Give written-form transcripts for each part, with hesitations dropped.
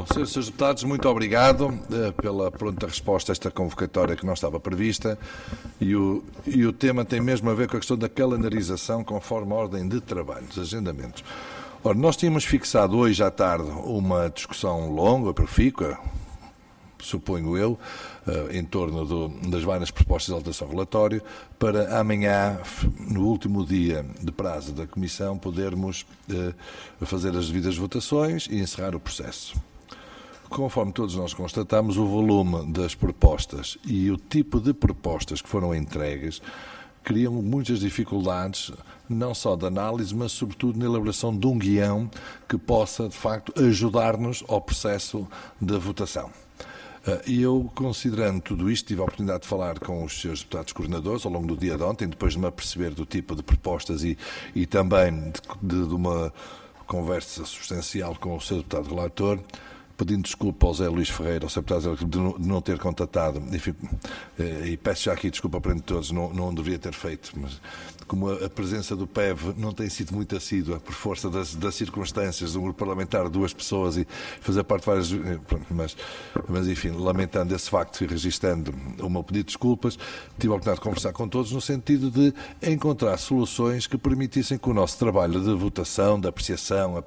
Senhores deputados, muito obrigado pela pronta resposta a esta convocatória que não estava prevista e o tema tem mesmo a ver com a questão da calendarização conforme a ordem de trabalho, dos agendamentos. Ora, nós tínhamos fixado hoje à tarde uma discussão longa, profícua, suponho eu, em torno das várias propostas de alteração relatório, para amanhã, no último dia de prazo da Comissão, podermos fazer as devidas votações e encerrar o processo. Conforme todos nós constatamos, o volume das propostas e o tipo de propostas que foram entregues criam muitas dificuldades, não só de análise, mas sobretudo na elaboração de um guião que possa, de facto, ajudar-nos ao processo da votação. E eu, considerando tudo isto, tive a oportunidade de falar com os seus deputados coordenadores ao longo do dia de ontem, depois de me aperceber do tipo de propostas e também de uma conversa substancial com o seu deputado relator, pedindo desculpa ao Zé Luís Ferreira, ao Sr. Deputado, de não ter contatado, enfim, e peço já aqui desculpa perante todos, não deveria ter feito, mas como a presença do PEV não tem sido muito assídua, por força das circunstâncias, de um grupo parlamentar de 2 pessoas e fazer parte de várias... Mas enfim, lamentando esse facto e registando o meu pedido de desculpas, tive a oportunidade de conversar com todos no sentido de encontrar soluções que permitissem que o nosso trabalho de votação, de apreciação,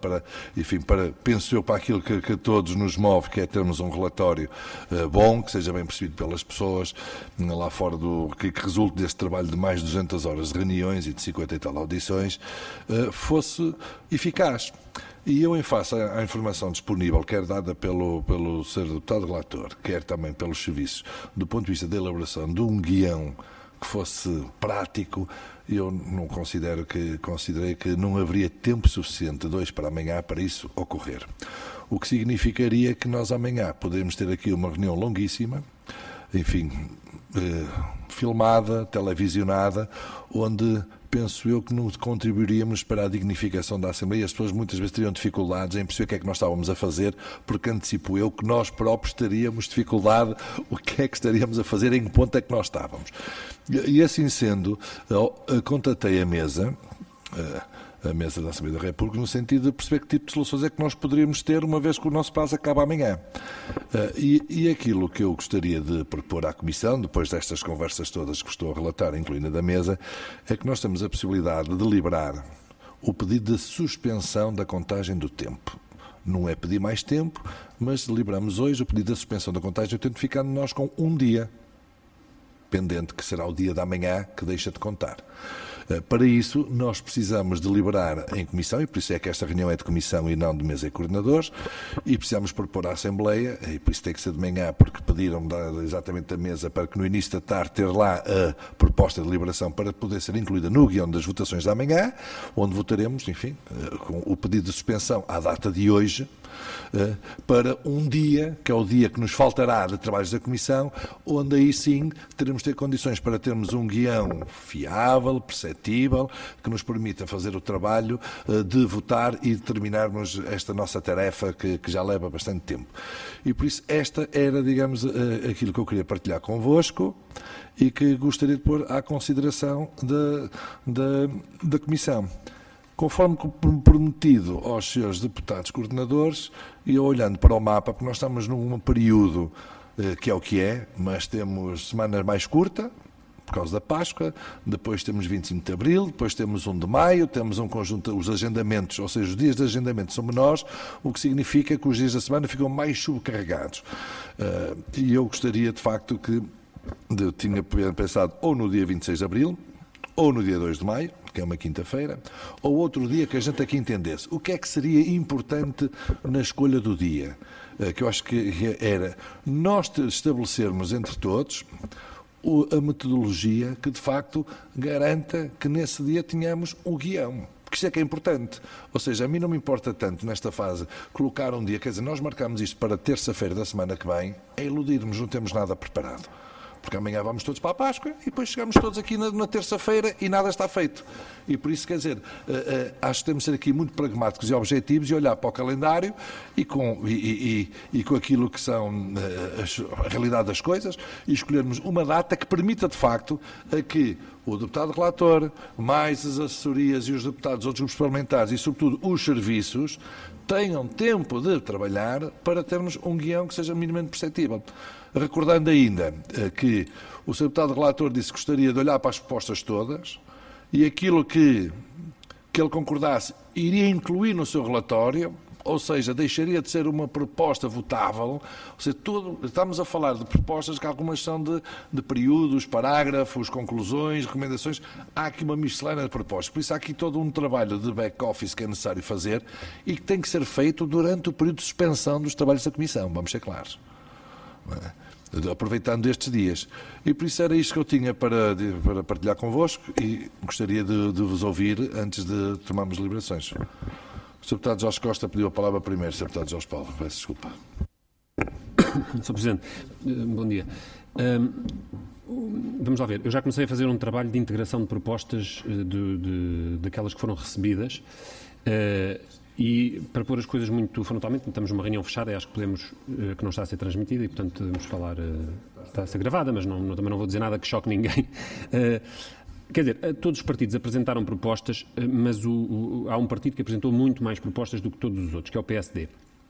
penso eu, para aquilo que todos nos move, que é termos um relatório bom, que seja bem percebido pelas pessoas, lá fora que resulte deste trabalho de mais de 200 horas de reuniões e de 50 e tal audições, fosse eficaz. E eu, em face à informação disponível, quer dada pelo Sr. Deputado Relator, quer também pelos serviços, do ponto de vista da elaboração de um guião que fosse prático, eu não considerei que não haveria tempo suficiente de hoje para amanhã para isso ocorrer. O que significaria que nós amanhã poderíamos ter aqui uma reunião longuíssima, enfim, filmada, televisionada, onde penso eu que não contribuiríamos para a dignificação da Assembleia. As pessoas muitas vezes teriam dificuldades em perceber o que é que nós estávamos a fazer, porque antecipo eu que nós próprios teríamos dificuldade o que é que estaríamos a fazer, em que ponto é que nós estávamos. E assim sendo, contatei a mesa da Assembleia da República, no sentido de perceber que tipo de soluções é que nós poderíamos ter, uma vez que o nosso prazo acaba amanhã. E aquilo que eu gostaria de propor à Comissão, depois destas conversas todas que estou a relatar, incluindo a da mesa, é que nós temos a possibilidade de deliberar o pedido de suspensão da contagem do tempo. Não é pedir mais tempo, mas deliberamos hoje o pedido da suspensão da contagem do tempo, ficando nós com um dia pendente, que será o dia da manhã, que deixa de contar. Para isso, nós precisamos deliberar em comissão, e por isso é que esta reunião é de comissão e não de mesa e coordenadores, e precisamos propor à Assembleia, e por isso tem que ser de manhã, porque pediram exatamente da mesa para que no início da tarde ter lá a proposta de deliberação para poder ser incluída no guião das votações da manhã, onde votaremos, enfim, com o pedido de suspensão à data de hoje, para um dia, que é o dia que nos faltará de trabalhos da Comissão, onde aí sim teremos de ter condições para termos um guião fiável, perceptível, que nos permita fazer o trabalho de votar e de terminarmos esta nossa tarefa que já leva bastante tempo. E por isso esta era, digamos, aquilo que eu queria partilhar convosco e que gostaria de pôr à consideração da Comissão. Conforme prometido aos senhores deputados coordenadores, e eu olhando para o mapa, porque nós estamos num período que é o que é, mas temos semanas mais curtas, por causa da Páscoa, depois temos 25 de Abril, depois temos 1 de Maio, temos um conjunto, os agendamentos, ou seja, os dias de agendamento são menores, o que significa que os dias da semana ficam mais subcarregados. E eu gostaria, de facto, eu tinha pensado ou no dia 26 de Abril, ou no dia 2 de Maio, que é uma quinta-feira, ou outro dia que a gente aqui entendesse. O que é que seria importante na escolha do dia? Que eu acho que era nós estabelecermos entre todos a metodologia que, de facto, garanta que nesse dia tenhamos o guião. Porque isso é que é importante. Ou seja, a mim não me importa tanto, nesta fase, colocar um dia, quer dizer, nós marcamos isto para terça-feira da semana que vem, é iludirmos, não temos nada preparado. porque amanhã vamos todos para a Páscoa e depois chegamos todos aqui na terça-feira e nada está feito. E por isso, quer dizer, acho que temos de ser aqui muito pragmáticos e objetivos e olhar para o calendário e com aquilo que são a realidade das coisas e escolhermos uma data que permita, de facto, que o deputado relator, mais as assessorias e os deputados, outros grupos parlamentares e, sobretudo, os serviços, tenham tempo de trabalhar para termos um guião que seja minimamente perceptível. Recordando ainda que o Sr. Deputado Relator disse que gostaria de olhar para as propostas todas e aquilo que ele concordasse iria incluir no seu relatório, ou seja, deixaria de ser uma proposta votável, ou seja, estamos a falar de propostas que algumas são de períodos, parágrafos, conclusões, recomendações, há aqui uma miscelânea de propostas, por isso há aqui todo um trabalho de back-office que é necessário fazer e que tem que ser feito durante o período de suspensão dos trabalhos da Comissão, vamos ser claros. Aproveitando estes dias. E por isso era isto que eu tinha para partilhar convosco e gostaria de vos ouvir antes de tomarmos deliberações. O Sr. Deputado Jorge Costa pediu a palavra primeiro, Sr. Deputado Jorge Paulo. Peço desculpa. Sr. Presidente, bom dia. Vamos lá ver. Eu já comecei a fazer um trabalho de integração de propostas daquelas que foram recebidas e para pôr as coisas muito frontalmente, estamos numa reunião fechada e acho que podemos, que não está a ser transmitida e, portanto, podemos falar, está a ser gravada, mas também não vou dizer nada que choque ninguém. Quer dizer, todos os partidos apresentaram propostas, mas há um partido que apresentou muito mais propostas do que todos os outros, que é o PSD.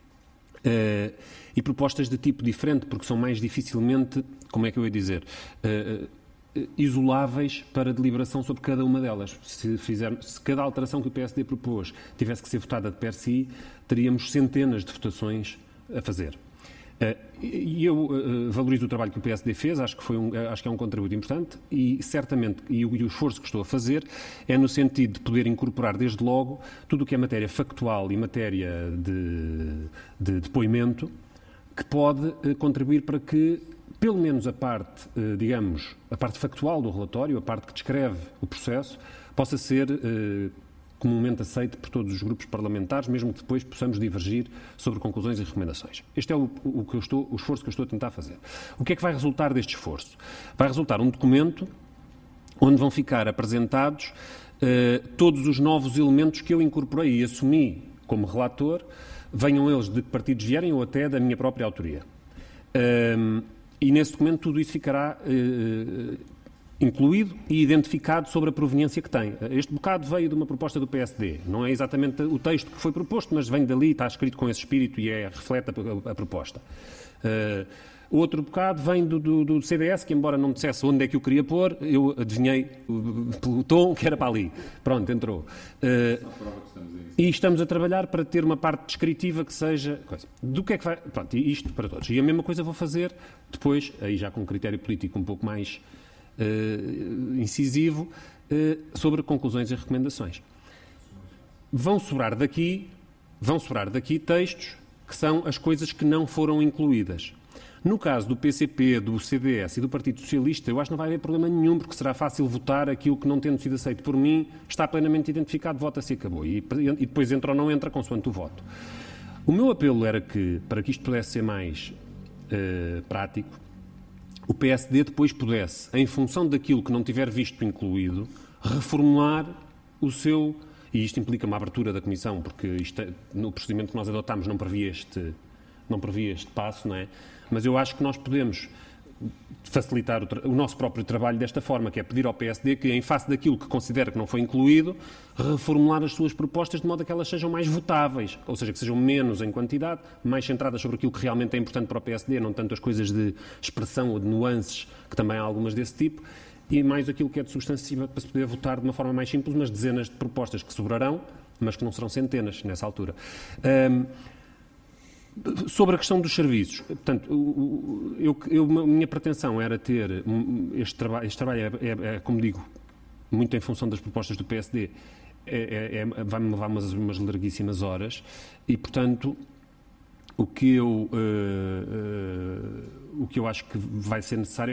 E propostas de tipo diferente, porque são mais dificilmente, como é que eu ia dizer, isoláveis para deliberação sobre cada uma delas. Se cada alteração que o PSD propôs tivesse que ser votada de per si, teríamos centenas de votações a fazer. E eu valorizo o trabalho que o PSD fez, acho que é um contributo importante e certamente, e o esforço que estou a fazer é no sentido de poder incorporar desde logo tudo o que é matéria factual e matéria de depoimento que pode contribuir para que pelo menos a parte, digamos, a parte factual do relatório, a parte que descreve o processo, possa ser comumente aceite por todos os grupos parlamentares, mesmo que depois possamos divergir sobre conclusões e recomendações. Este é o esforço que eu estou a tentar fazer. O que é que vai resultar deste esforço? Vai resultar um documento onde vão ficar apresentados todos os novos elementos que eu incorporei e assumi como relator, venham eles de que partidos vierem ou até da minha própria autoria. E nesse documento tudo isso ficará incluído e identificado sobre a proveniência que tem. Este bocado veio de uma proposta do PSD. Não é exatamente o texto que foi proposto, mas vem dali, está escrito com esse espírito e reflete a proposta. Outro bocado vem do CDS, que embora não me dissesse onde é que eu queria pôr, eu adivinhei pelo tom que era para ali. Pronto, entrou. E estamos a trabalhar para ter uma parte descritiva que seja... Do que é que vai... Pronto, isto para todos. E a mesma coisa vou fazer depois, aí já com um critério político um pouco mais incisivo, sobre conclusões e recomendações. Vão sobrar daqui textos que são as coisas que não foram incluídas. No caso do PCP, do CDS e do Partido Socialista, eu acho que não vai haver problema nenhum, porque será fácil votar aquilo que, não tendo sido aceito por mim, está plenamente identificado, vota-se e acabou. E depois entra ou não entra, consoante o voto. O meu apelo era que, para que isto pudesse ser mais prático, o PSD depois pudesse, em função daquilo que não tiver visto incluído, reformular o seu... E isto implica uma abertura da Comissão, porque no procedimento que nós adotámos não previa este passo, não é? Mas eu acho que nós podemos facilitar o nosso próprio trabalho desta forma, que é pedir ao PSD que, em face daquilo que considera que não foi incluído, reformular as suas propostas de modo a que elas sejam mais votáveis, ou seja, que sejam menos em quantidade, mais centradas sobre aquilo que realmente é importante para o PSD, não tanto as coisas de expressão ou de nuances, que também há algumas desse tipo, e mais aquilo que é de substantiva para se poder votar de uma forma mais simples, mas dezenas de propostas que sobrarão, mas que não serão centenas nessa altura. Sobre a questão dos serviços, portanto, a minha pretensão era ter este trabalho é, como digo, muito em função das propostas do PSD, vai-me levar umas larguíssimas horas e, portanto, o que eu acho que vai ser necessário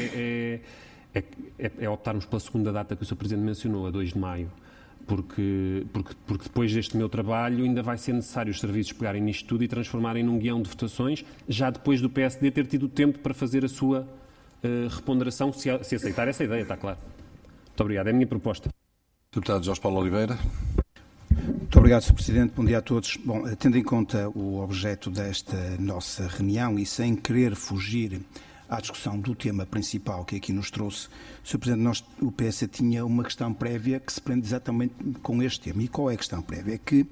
é optarmos pela segunda data que o Sr. Presidente mencionou, a 2 de maio. Porque depois deste meu trabalho ainda vai ser necessário os serviços pegarem nisto tudo e transformarem num guião de votações, já depois do PSD ter tido tempo para fazer a sua reponderação se aceitar essa ideia, está claro. Muito obrigado. É a minha proposta. Deputado Jorge Paulo Oliveira. Muito obrigado, Sr. Presidente. Bom dia a todos. Bom, tendo em conta o objeto desta nossa reunião e sem querer fugir à discussão do tema principal que aqui nos trouxe, Sr. Presidente, o PS tinha uma questão prévia que se prende exatamente com este tema. E qual é a questão prévia? É que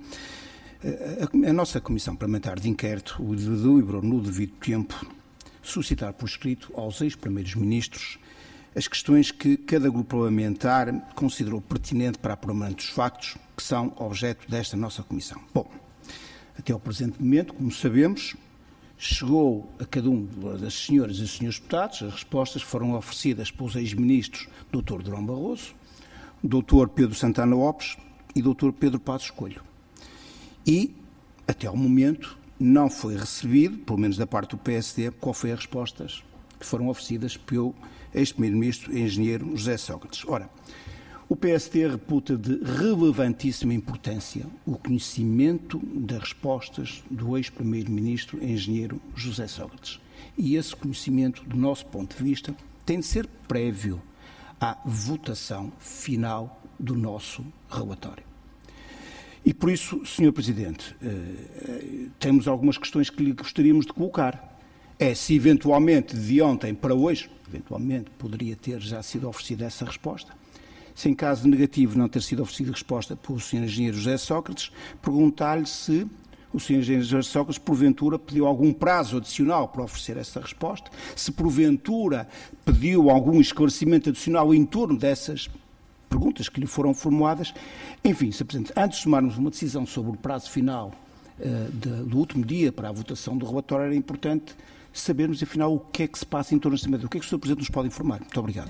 a nossa Comissão Parlamentar de Inquérito deliberou no devido tempo suscitar por escrito aos ex-primeiros ministros as questões que cada grupo parlamentar considerou pertinente para apuramento dos factos que são objeto desta nossa Comissão. Bom, até ao presente momento, como sabemos, chegou a cada um das senhoras e senhores deputados, as respostas foram oferecidas pelos ex-ministros Dr. Durão Barroso, Dr. Pedro Santana Lopes e Dr. Pedro Passos Coelho. E, até ao momento, não foi recebido, pelo menos da parte do PSD, qual foi as respostas que foram oferecidas pelo ex-primeiro-ministro engenheiro José Sócrates. Ora, o PSD reputa de relevantíssima importância o conhecimento das respostas do ex-primeiro-ministro engenheiro José Sócrates. E esse conhecimento, do nosso ponto de vista, tem de ser prévio à votação final do nosso relatório. E por isso, Sr. Presidente, temos algumas questões que lhe gostaríamos de colocar. É se eventualmente de ontem para hoje, eventualmente poderia ter já sido oferecida essa resposta. Se em caso negativo não ter sido oferecida resposta pelo Sr. Engenheiro José Sócrates, perguntar-lhe se o Sr. Engenheiro José Sócrates porventura pediu algum prazo adicional para oferecer essa resposta, se porventura pediu algum esclarecimento adicional em torno dessas perguntas que lhe foram formuladas. Enfim, Sr. Presidente, antes de tomarmos uma decisão sobre o prazo final do último dia para a votação do relatório, era importante sabermos, afinal, o que é que se passa em torno desta matéria. O que é que o Sr. Presidente nos pode informar? Muito obrigado.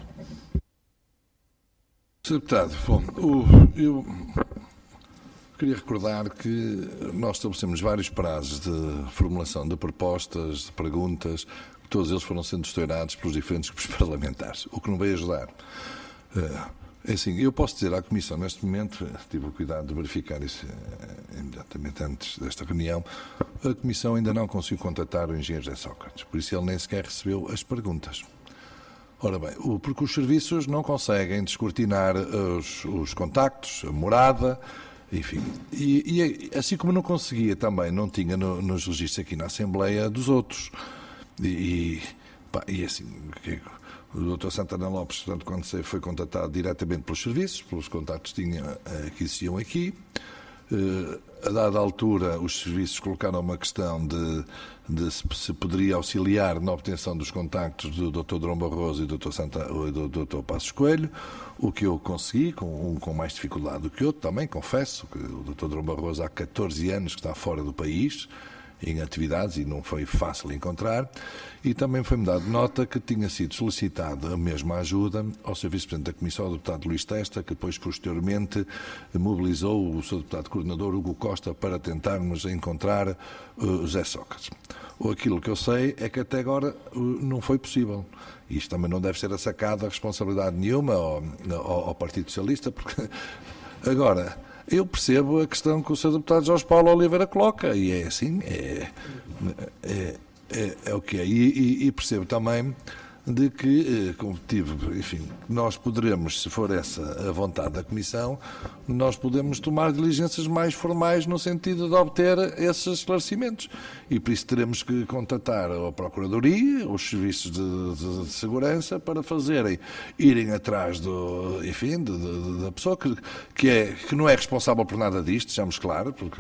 Sr. Deputado, bom, eu queria recordar que nós estabelecemos vários prazos de formulação de propostas, de perguntas, todos eles foram sendo estourados pelos diferentes grupos parlamentares, o que não veio ajudar. É assim, eu posso dizer à Comissão, neste momento, tive o cuidado de verificar isso imediatamente antes desta reunião, a Comissão ainda não conseguiu contatar o engenheiro José Sócrates, por isso ele nem sequer recebeu as perguntas. Ora bem, porque os serviços não conseguem descortinar os contactos, a morada, enfim. E assim como não conseguia também, não tinha nos registros aqui na Assembleia dos outros. E assim, o Dr. Santana Lopes, portanto, quando foi contatado diretamente pelos serviços, pelos contactos que existiam aqui, a dada altura os serviços colocaram uma questão de se poderia auxiliar na obtenção dos contactos do Dr. Durão Barroso e do Dr. Passos Coelho, o que eu consegui, com mais dificuldade do que outro, também confesso que o Dr. Durão Barroso há 14 anos que está fora do país, em atividades, e não foi fácil encontrar, e também foi-me dado nota que tinha sido solicitada a mesma ajuda ao Sr. Vice-Presidente da Comissão, o deputado Luís Testa, que depois posteriormente mobilizou o Sr. Deputado Coordenador Hugo Costa para tentarmos encontrar José Sócrates. Aquilo que eu sei é que até agora não foi possível. Isto também não deve ser assacado a responsabilidade nenhuma ao Partido Socialista, porque agora eu percebo a questão que o Sr. Deputado Jorge Paulo Oliveira coloca, e é assim, é o que é. E percebo também de que, como tive, enfim, nós poderemos, se for essa a vontade da Comissão, nós podemos tomar diligências mais formais no sentido de obter esses esclarecimentos. E por isso teremos que contatar a Procuradoria, os serviços de segurança, para irem atrás da pessoa que não é responsável por nada disto, sejamos claros, porque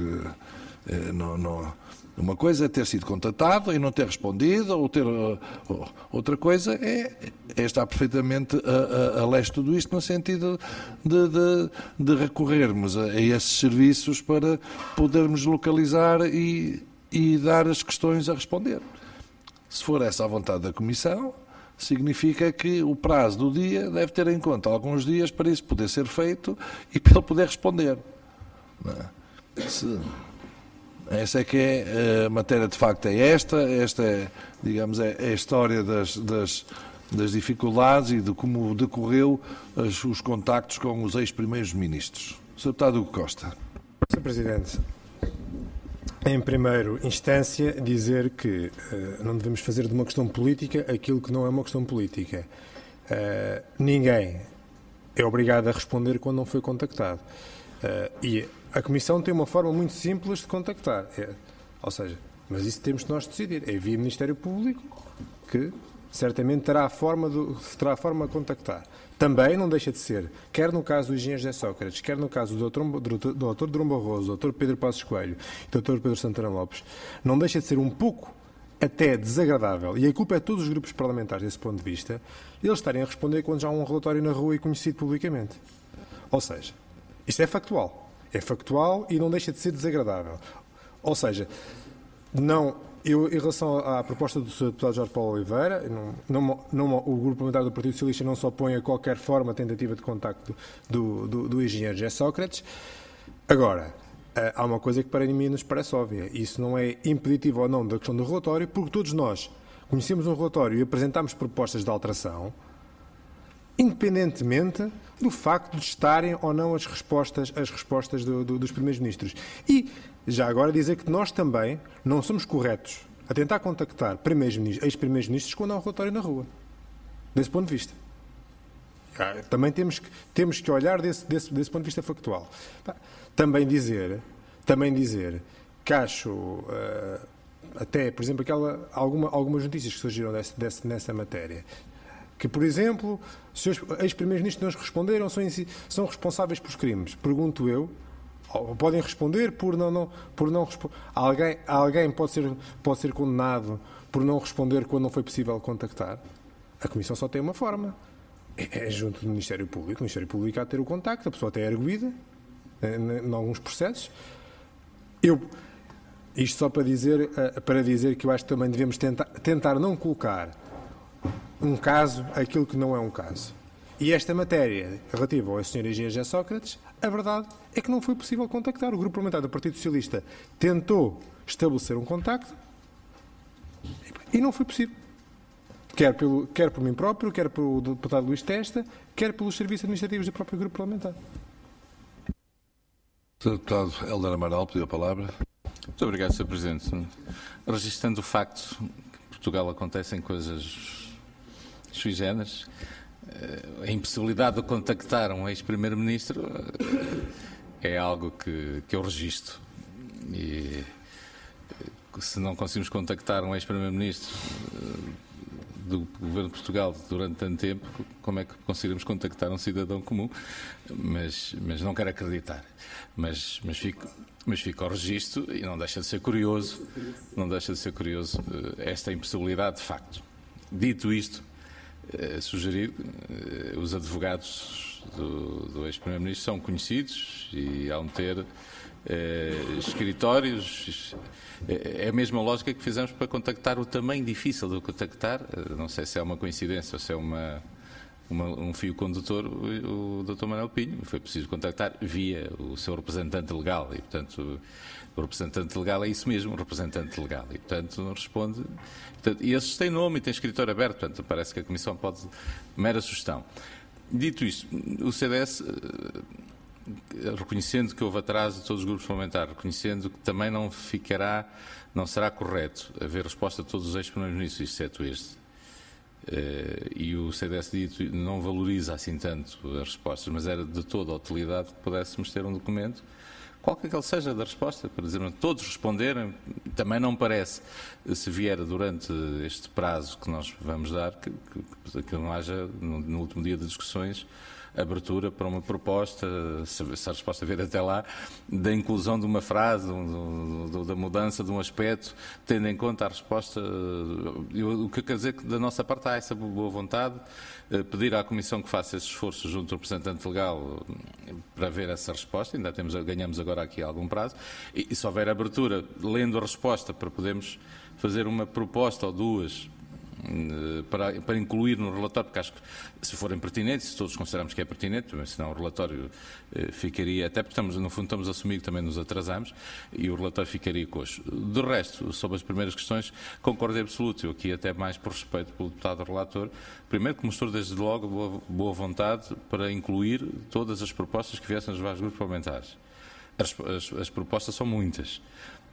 uma coisa é ter sido contatado e não ter respondido, outra coisa é estar perfeitamente a leste de tudo isto, no sentido de recorrermos a esses serviços para podermos localizar e dar as questões a responder. Se for essa a vontade da Comissão, significa que o prazo do dia deve ter em conta alguns dias para isso poder ser feito e para ele poder responder. Não é? Essa é que é a matéria, de facto, é esta é, digamos, é a história das dificuldades e de como decorreu os contactos com os ex-primeiros ministros. Sr. Deputado Hugo Costa. Sr. Presidente, Em primeira instância, dizer que não devemos fazer de uma questão política aquilo que não é uma questão política. Ninguém é obrigado a responder quando não foi contactado. E a Comissão tem uma forma muito simples de contactar. Ou seja, mas isso temos de nós decidir. É via Ministério Público que certamente terá a forma de contactar. Também não deixa de ser, quer no caso do engenheiro José Sócrates, quer no caso do Dr. Durão Barroso, do Dr. Pedro Passos Coelho e do Dr. Pedro Santana Lopes, não deixa de ser um pouco até desagradável, e a culpa é de todos os grupos parlamentares desse ponto de vista, eles estarem a responder quando já há um relatório na rua e conhecido publicamente. Ou seja, isto é factual. É factual e não deixa de ser desagradável. Ou seja, eu, em relação à proposta do Sr. Deputado Jorge Paulo Oliveira, o Grupo Parlamentar do Partido Socialista não se opõe a qualquer forma de tentativa de contacto do engenheiro José Sócrates. Agora, há uma coisa que para mim nos parece óbvia. Isso não é impeditivo ou não da questão do relatório, porque todos nós conhecemos um relatório e apresentámos propostas de alteração, independentemente do facto de estarem ou não as respostas dos primeiros-ministros. E, já agora, dizer que nós também não somos corretos a tentar contactar ex-primeiros-ministros quando há um relatório na rua. Desse ponto de vista. Também temos que olhar desse ponto de vista factual. Também dizer que acho, até, por exemplo, algumas notícias que surgiram nessa matéria, que, por exemplo, se os ex-primeiros-ministros não responderam, são responsáveis pelos crimes. Pergunto eu, podem responder por não responder. Alguém pode ser condenado por não responder quando não foi possível contactar? A Comissão só tem uma forma. É junto do Ministério Público. O Ministério Público há de ter o contacto, a pessoa até é arguída em alguns processos. Isto só para dizer que eu acho que também devemos tentar não colocar um caso aquilo que não é um caso. E esta matéria relativa ao Sr. engenheiro José Sócrates, a verdade é que não foi possível contactar. O Grupo Parlamentar do Partido Socialista tentou estabelecer um contacto e não foi possível. Quer por mim próprio, quer pelo deputado Luís Testa, quer pelos serviços administrativos do próprio Grupo Parlamentar. Sr. Deputado Hélder Amaral pediu a palavra. Muito obrigado, Sr. Presidente. Registrando o facto que em Portugal acontecem coisas sui generis, a impossibilidade de contactar um ex-primeiro-ministro é algo que eu registro. E se não conseguimos contactar um ex-primeiro-ministro do Governo de Portugal durante tanto tempo, como é que conseguiremos contactar um cidadão comum? Mas não quero acreditar. Mas fico ao registro e não deixa de ser curioso esta impossibilidade de facto. Dito isto, sugerir que os advogados do ex-primeiro-ministro são conhecidos e hão de ter escritórios. É a mesma lógica que fizemos para contactar o também difícil de contactar. Não sei se é uma coincidência ou se é um fio condutor, o Dr. Manuel Pinho. Foi preciso contactar via o seu representante legal e, portanto, o representante legal é isso mesmo, um representante legal. E, portanto, não responde. E esses têm nome e têm escritório aberto, portanto, parece que a Comissão pode... Mera sugestão. Dito isto, o CDS, reconhecendo que houve atraso de todos os grupos parlamentares, reconhecendo que também não será correto haver resposta a todos os ex-primeiros-ministros, exceto este, e o CDS dito não valoriza assim tanto as respostas, mas era de toda a utilidade que pudéssemos ter um documento, qualquer que ele seja da resposta, para dizer todos responderem. Também não parece, se vier durante este prazo que nós vamos dar, que não haja, no último dia de discussões, abertura para uma proposta, se a resposta vier até lá, da inclusão de uma frase, da mudança de um aspecto, tendo em conta a resposta. O que eu quero dizer é que da nossa parte há essa boa vontade, pedir à Comissão que faça esse esforço junto ao representante legal para ver essa resposta, ainda ganhamos agora aqui algum prazo, e se houver abertura, lendo a resposta, para podermos fazer uma proposta ou duas para incluir no relatório, porque acho que se forem pertinentes, se todos consideramos que é pertinente, mas senão o relatório ficaria, até porque no fundo estamos a assumir que também nos atrasamos, e o relatório ficaria coxo. De resto, sobre as primeiras questões, concordo em absoluto, eu aqui até mais por respeito pelo deputado relator, primeiro que mostrou desde logo boa vontade para incluir todas as propostas que viessem dos vários grupos parlamentares. As propostas são muitas.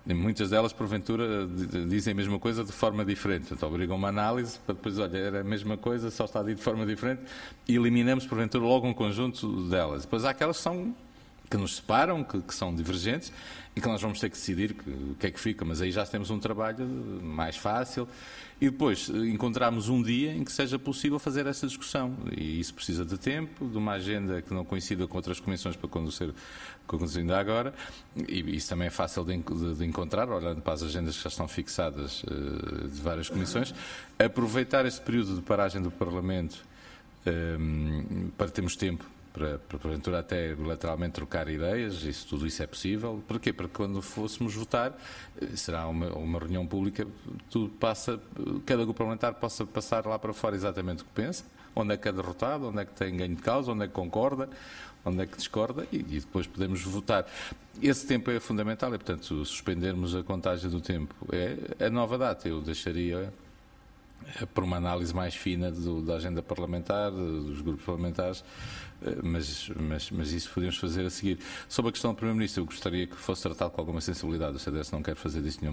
E muitas delas, porventura, dizem a mesma coisa de forma diferente. Portanto, obrigam uma análise para depois, olha, era a mesma coisa, só está dito de forma diferente, e eliminamos, porventura, logo um conjunto delas. Depois há aquelas que nos separam, que são divergentes, e que nós vamos ter que decidir o que é que fica, mas aí já temos um trabalho mais fácil. E depois encontramos um dia em que seja possível fazer essa discussão. E isso precisa de tempo, de uma agenda que não coincida com outras comissões para conduzir ainda agora. E isso também é fácil de encontrar, olhando para as agendas que já estão fixadas de várias comissões. Aproveitar este período de paragem do Parlamento para termos tempo para porventura até bilateralmente trocar ideias, tudo isso é possível. Porquê? Porque quando fôssemos votar, será uma reunião pública, cada grupo parlamentar possa passar lá para fora exatamente o que pensa, onde é que é derrotado, onde é que tem ganho de causa, onde é que concorda, onde é que discorda, e depois podemos votar. Esse tempo é fundamental e, portanto, suspendermos a contagem do tempo é a nova data. Eu deixaria por uma análise mais fina da agenda parlamentar, dos grupos parlamentares, mas isso podemos fazer a seguir. Sobre a questão do Primeiro-Ministro, eu gostaria que fosse tratado com alguma sensibilidade. O CDS não quer fazer disso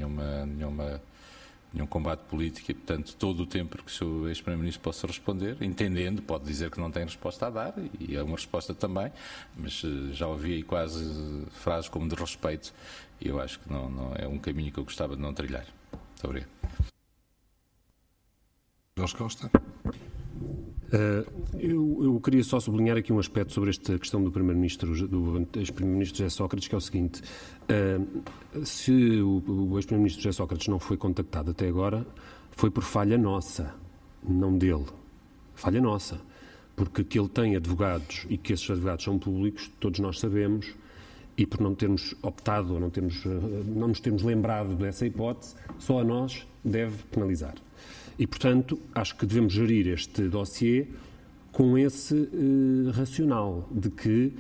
nenhum combate político e, portanto, todo o tempo que o seu ex-Primeiro-Ministro possa responder, entendendo, pode dizer que não tem resposta a dar, e é uma resposta também, mas já ouvi aí quase frases como de respeito, e eu acho que não é um caminho que eu gostava de não trilhar. Muito obrigado. Jorge Costa. Eu queria só sublinhar aqui um aspecto sobre esta questão do ex-Primeiro-Ministro José Sócrates, que é o seguinte: se o ex-Primeiro-Ministro José Sócrates não foi contactado até agora, foi por falha nossa, não dele. Falha nossa. Porque que ele tem advogados e que esses advogados são públicos, todos nós sabemos, e por não termos optado ou não nos termos lembrado dessa hipótese, só a nós deve penalizar. E, portanto, acho que devemos gerir este dossiê com esse racional de que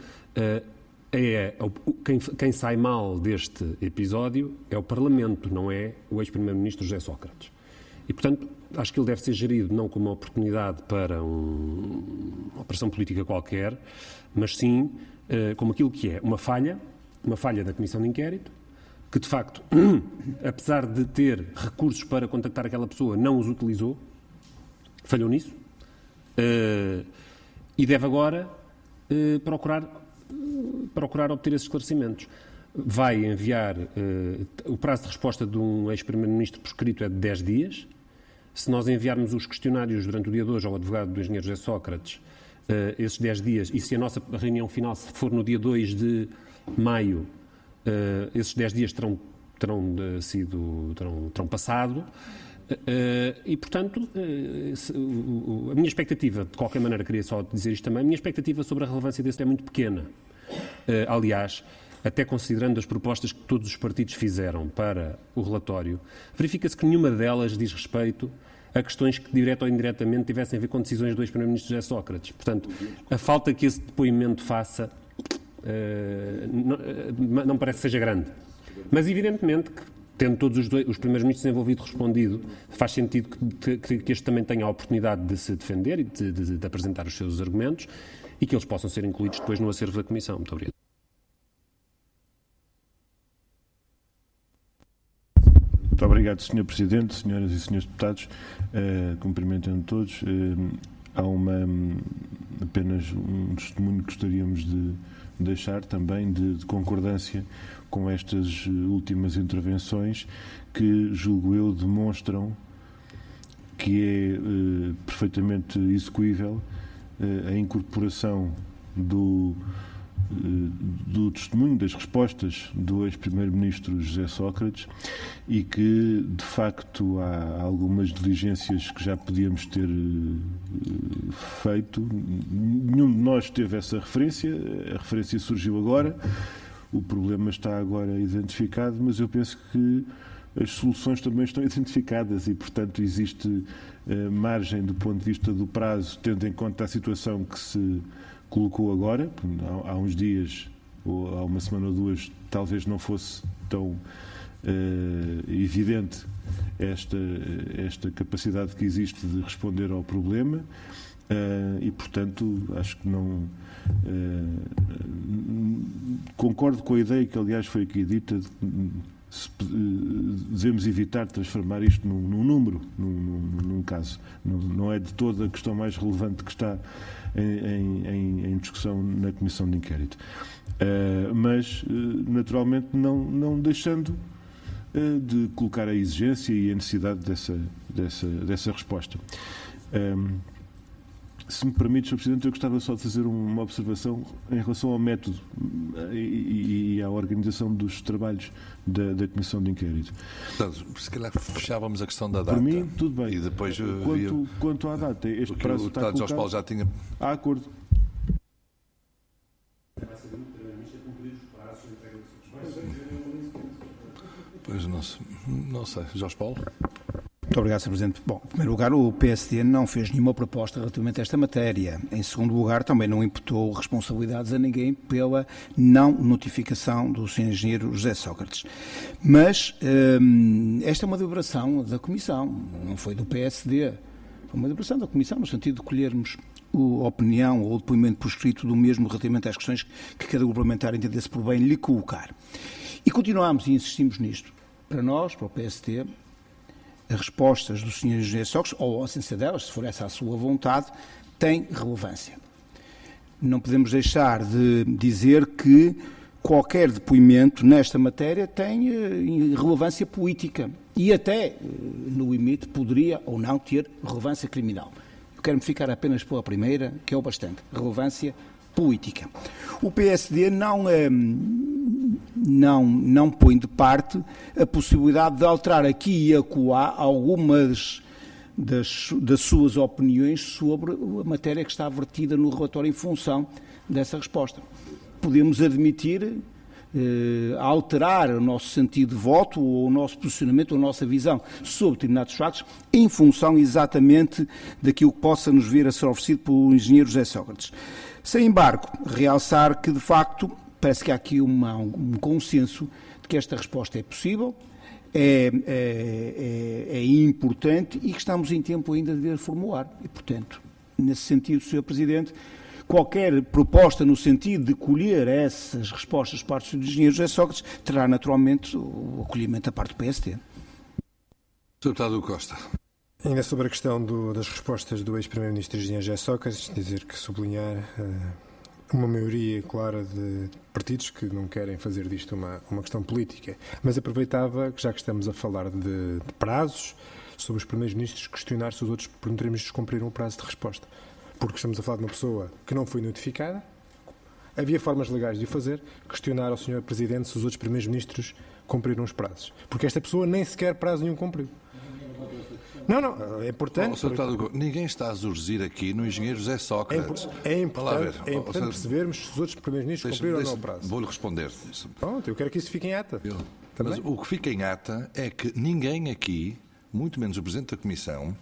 quem sai mal deste episódio é o Parlamento, não é o ex-Primeiro-Ministro José Sócrates. E, portanto, acho que ele deve ser gerido não como uma oportunidade para uma operação política qualquer, mas sim como aquilo que é uma falha da Comissão de Inquérito, que, de facto, apesar de ter recursos para contactar aquela pessoa, não os utilizou, falhou nisso, e deve agora procurar obter esses esclarecimimentos. Vai enviar, o prazo de resposta de um ex-primeiro-ministro por escrito é de 10 dias. Se nós enviarmos os questionários durante o dia de hoje ao advogado do engenheiro José Sócrates, esses 10 dias, e se a nossa reunião final for no dia 2 de maio, esses 10 dias terão passado e, portanto, a minha expectativa, de qualquer maneira, queria só dizer isto também, a minha expectativa sobre a relevância desse é muito pequena. Aliás, até considerando as propostas que todos os partidos fizeram para o relatório, verifica-se que nenhuma delas diz respeito a questões que, direta ou indiretamente, tivessem a ver com decisões do ex-primeiro-ministro José Sócrates. Portanto, a falta que esse depoimento faça não parece que seja grande. Mas, evidentemente, que, tendo todos os primeiros ministros envolvidos respondido, faz sentido que este também tenha a oportunidade de se defender e de apresentar os seus argumentos e que eles possam ser incluídos depois no acervo da Comissão. Muito obrigado. Muito obrigado, Sr. Presidente, senhoras e senhores deputados. Cumprimentando todos. Há apenas um testemunho que gostaríamos de deixar também de concordância com estas últimas intervenções que, julgo eu, demonstram que é perfeitamente execuível a incorporação do testemunho, das respostas do ex-primeiro-ministro José Sócrates e que, de facto, há algumas diligências que já podíamos ter feito. Nenhum de nós teve essa referência, a referência surgiu agora, o problema está agora identificado, mas eu penso que as soluções também estão identificadas e, portanto, existe margem do ponto de vista do prazo, tendo em conta a situação que se colocou agora. Há uns dias, ou há uma semana ou duas, talvez não fosse tão evidente esta capacidade que existe de responder ao problema e, portanto, acho que não... concordo com a ideia que, aliás, foi aqui dita devemos evitar transformar isto num número, num caso. Não é de toda a questão mais relevante que está em discussão na Comissão de Inquérito. Mas, naturalmente, não deixando de colocar a exigência e a necessidade dessa resposta. Se me permite, Sr. Presidente, eu gostava só de fazer uma observação em relação ao método e à organização dos trabalhos da Comissão de Inquérito. Portanto, se calhar fechávamos a questão da data. Por mim, tudo bem. E depois quanto à data, este prazo está colocado. Jorge Paulo já tinha... Há acordo. Pois não sei. Jorge Paulo? Muito obrigado, Sr. Presidente. Bom, em primeiro lugar, o PSD não fez nenhuma proposta relativamente a esta matéria. Em segundo lugar, também não imputou responsabilidades a ninguém pela não notificação do Sr. Engenheiro José Sócrates. Mas esta é uma deliberação da Comissão, não foi do PSD. Foi uma deliberação da Comissão, no sentido de colhermos a opinião ou o depoimento por escrito do mesmo relativamente às questões que cada grupo parlamentar entendesse por bem lhe colocar. E continuamos e insistimos nisto. Para nós, para o PSD, as respostas do Sr. José Sócrates, ou a ausência delas, se for essa a sua vontade, têm relevância. Não podemos deixar de dizer que qualquer depoimento nesta matéria tem relevância política e até, no limite, poderia ou não ter relevância criminal. Eu quero-me ficar apenas pela primeira, que é o bastante, relevância política. O PSD não põe de parte a possibilidade de alterar aqui e acolá algumas das suas opiniões sobre a matéria que está vertida no relatório em função dessa resposta. Podemos admitir alterar o nosso sentido de voto ou o nosso posicionamento ou a nossa visão sobre determinados factos em função exatamente daquilo que possa nos vir a ser oferecido pelo engenheiro José Sócrates. Sem embargo, realçar que, de facto, parece que há aqui um consenso de que esta resposta é possível, é importante e que estamos em tempo ainda de a formular. E, portanto, nesse sentido, Sr. Presidente, qualquer proposta no sentido de colher essas respostas por parte do engenheiro José Sócrates terá naturalmente o acolhimento da parte do PSD. Sr. Deputado Costa. Ainda sobre a questão das respostas do ex-primeiro-ministro engenheiro José Sócrates, dizer que sublinhar uma maioria clara de partidos que não querem fazer disto uma questão política. Mas aproveitava, que já que estamos a falar de prazos, sobre os primeiros-ministros questionar se os outros primeiros-ministros cumpriram o prazo de resposta. Porque estamos a falar de uma pessoa que não foi notificada, havia formas legais de o fazer, questionar ao Sr. Presidente se os outros primeiros-ministros cumpriram os prazos. Porque esta pessoa nem sequer prazo nenhum cumpriu. Não, é importante... Ninguém está a zurzir aqui no engenheiro José Sócrates. É importante percebermos se os outros primeiros-ministros cumpriram ou não o prazo. Vou-lhe responder. Pronto, eu quero que isso fique em ata. Mas o que fica em ata é que ninguém aqui, muito menos o Presidente da Comissão,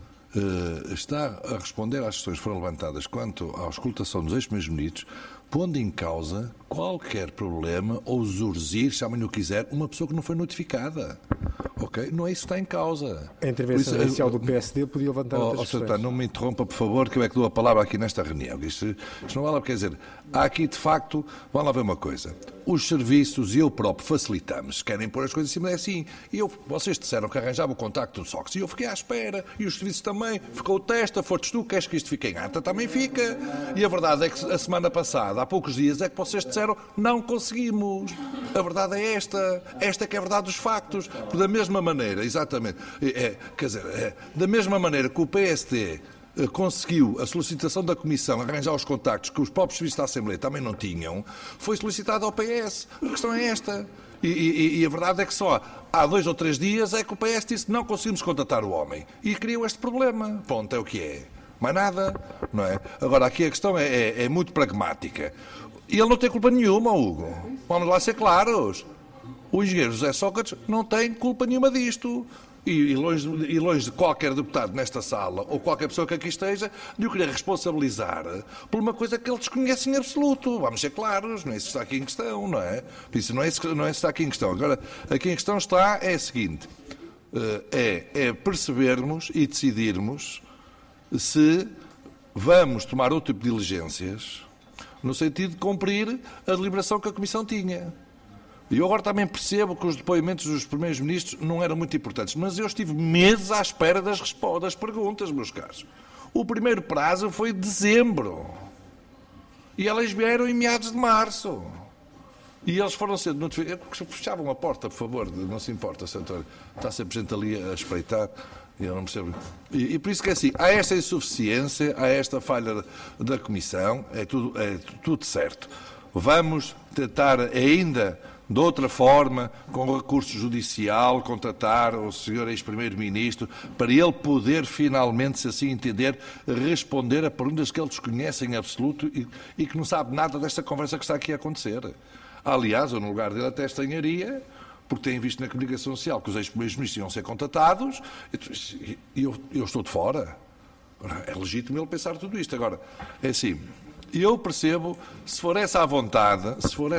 está a responder às questões que foram levantadas quanto à auscultação dos ex-primeiros-ministros, pondo em causa qualquer problema ou zurzir, chamem-lhe o que quiser, uma pessoa que não foi notificada. Ok? Não é isso que está em causa. A intervenção inicial do PSD podia levantar outras questões. Não me interrompa, por favor, que eu é que dou a palavra aqui nesta reunião. Isto não vale, quer dizer, há aqui, de facto, vamos lá ver uma coisa. Os serviços e eu próprio facilitamos. Querem pôr as coisas em cima, é assim. Vocês disseram que arranjava o contacto do Sócrates e eu fiquei à espera. E os serviços também. Ficou o testa, foste tu, queres que isto fique em ata? Também fica. E a verdade é que a semana passada, há poucos dias, é que vocês disseram não conseguimos. A verdade é esta. Esta que é a verdade dos factos. Porque da mesma maneira, exatamente, da mesma maneira que o PSD conseguiu a solicitação da Comissão arranjar os contactos que os próprios serviços da Assembleia também não tinham, foi solicitado ao PS. A questão é esta. E a verdade é que só há 2 ou 3 dias é que o PS disse que não conseguimos contatar o homem. E criou este problema. Ponto, é o que é. Mais nada, não é? Agora, aqui a questão é muito pragmática. E ele não tem culpa nenhuma, Hugo. Vamos lá ser claros. O engenheiro José Sócrates não tem culpa nenhuma disto. E longe de qualquer deputado nesta sala, ou qualquer pessoa que aqui esteja, de o querer responsabilizar por uma coisa que ele desconhece em absoluto. Vamos ser claros, não é isso que está aqui em questão, não é? Por isso, não é isso que está aqui em questão. Agora, aqui em questão está é a seguinte, é percebermos e decidirmos se vamos tomar outro tipo de diligências no sentido de cumprir a deliberação que a Comissão tinha. E eu agora também percebo que os depoimentos dos primeiros ministros não eram muito importantes, mas eu estive meses à espera das perguntas, meus caros. O primeiro prazo foi dezembro. E elas vieram em meados de março. E eles foram sendo notificados. Fechavam a porta, por favor, não se importa, Sr. António. Está sempre gente ali a espreitar. E eu não percebo. E por isso que é assim, há esta insuficiência, há esta falha da Comissão, é tudo certo. Vamos tentar ainda, de outra forma, com recurso judicial, contratar o Sr. ex-primeiro-ministro para ele poder finalmente, se assim entender, responder a perguntas que ele desconhece em absoluto e que não sabe nada desta conversa que está aqui a acontecer. Aliás, eu no lugar dele até estranharia, porque têm visto na comunicação social que os ex-primeiros-ministros iam ser contatados e eu estou de fora. É legítimo ele pensar tudo isto. Agora, é assim... Eu percebo, se for essa a vontade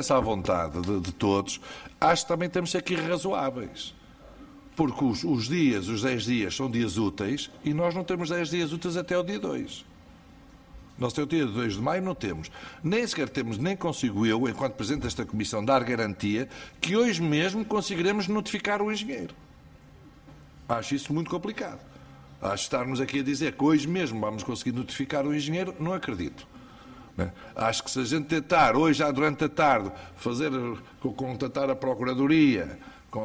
de todos, acho que também temos que ser aqui razoáveis. Porque os 10 dias são dias úteis e nós não temos 10 dias úteis até o dia 2. Nós até o dia 2 de maio não temos. Nem sequer temos, nem consigo eu, enquanto Presidente desta Comissão, dar garantia que hoje mesmo conseguiremos notificar o engenheiro. Acho isso muito complicado. Acho que estarmos aqui a dizer que hoje mesmo vamos conseguir notificar o engenheiro, não acredito. Acho que se a gente tentar, hoje já durante a tarde, contatar a Procuradoria,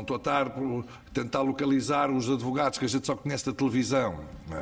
tentar localizar os advogados que a gente só conhece da televisão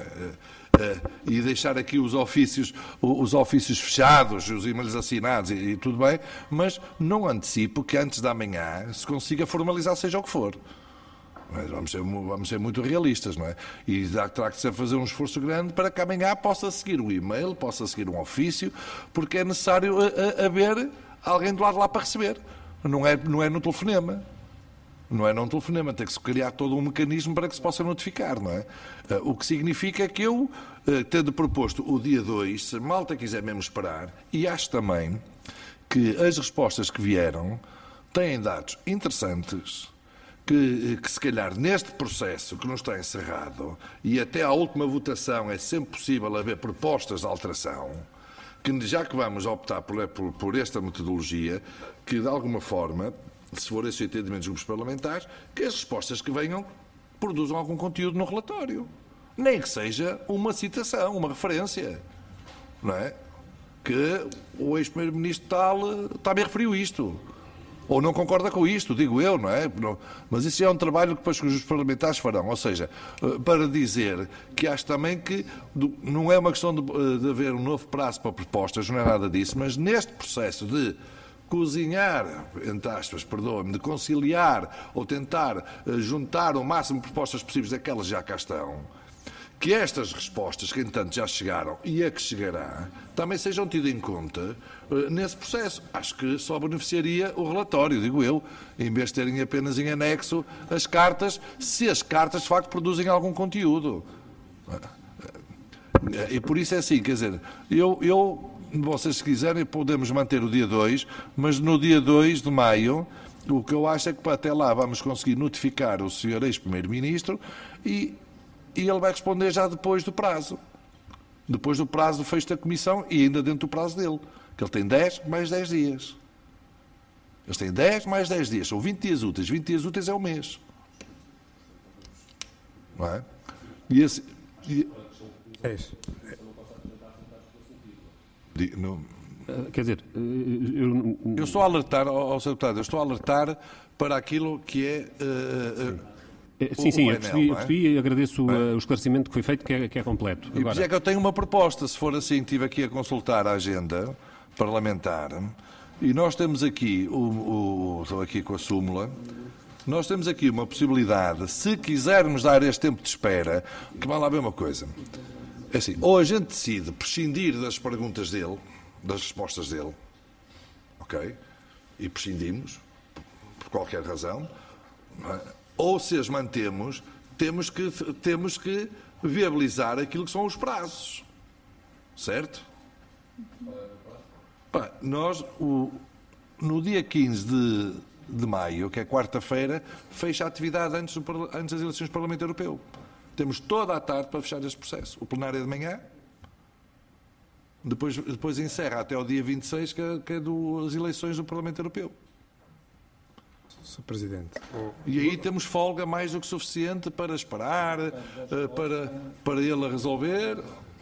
e deixar aqui os ofícios fechados, os e-mails assinados e tudo bem, mas não antecipo que antes da manhã se consiga formalizar seja o que for. Mas vamos ser muito realistas, não é? E terá que ser fazer um esforço grande para que amanhã possa seguir um e-mail, possa seguir um ofício, porque é necessário haver alguém do lado lá para receber. Não é no telefonema. Não é num telefonema. Tem que se criar todo um mecanismo para que se possa notificar, não é? O que significa que eu, tendo proposto o dia 2, se a malta quiser mesmo esperar, e acho também que as respostas que vieram têm dados interessantes, que se calhar neste processo que não está encerrado e até à última votação é sempre possível haver propostas de alteração, que já que vamos optar por esta metodologia, que de alguma forma, se for esse o entendimento dos grupos parlamentares, que as respostas que venham produzam algum conteúdo no relatório. Nem que seja uma citação, uma referência. Não é? Que o ex-primeiro-ministro tal também referiu isto. Ou não concorda com isto, digo eu, não é? Mas isso já é um trabalho que depois os parlamentares farão. Ou seja, para dizer que acho também que não é uma questão de haver um novo prazo para propostas, não é nada disso, mas neste processo de cozinhar, entre aspas, perdoe-me, de conciliar ou tentar juntar o máximo de propostas possíveis daquelas que já cá estão, que estas respostas, que entanto já chegaram e a que chegará, também sejam tidas em conta nesse processo. Acho que só beneficiaria o relatório, digo eu, em vez de terem apenas em anexo as cartas, se as cartas de facto produzem algum conteúdo. E por isso é assim, quer dizer, vocês se quiserem podemos manter o dia 2, mas no dia 2 de maio o que eu acho é que até lá vamos conseguir notificar o Sr. ex-primeiro-ministro e ele vai responder já depois do prazo. Depois do prazo do fecho da Comissão e ainda dentro do prazo dele. Que ele tem 10 mais 10 dias. Eles têm 10 mais 10 dias. São 20 dias úteis. 20 dias úteis é um mês. Não é? É isso. Quer dizer, eu estou a alertar, ao Sr. Deputado, eu estou a alertar para aquilo que é... Sim, eu percebi e agradeço o esclarecimento que foi feito, que é completo. E por isso é que eu tenho uma proposta, se for assim, estive aqui a consultar a agenda parlamentar, e nós temos aqui, estou aqui com a súmula, nós temos aqui uma possibilidade, se quisermos dar este tempo de espera, que vai lá ver uma coisa, é assim, ou a gente decide prescindir das perguntas dele, das respostas dele, ok? E prescindimos, por qualquer razão, não é? Ou se as mantemos, temos que viabilizar aquilo que são os prazos. Certo? Nós, no dia 15 de maio, que é quarta-feira, fecha a atividade antes das eleições do Parlamento Europeu. Temos toda a tarde para fechar este processo. O plenário é de manhã, depois encerra até o dia 26, que é das eleições do Parlamento Europeu. Sr. Presidente. E aí temos folga mais do que suficiente para esperar, para ele resolver.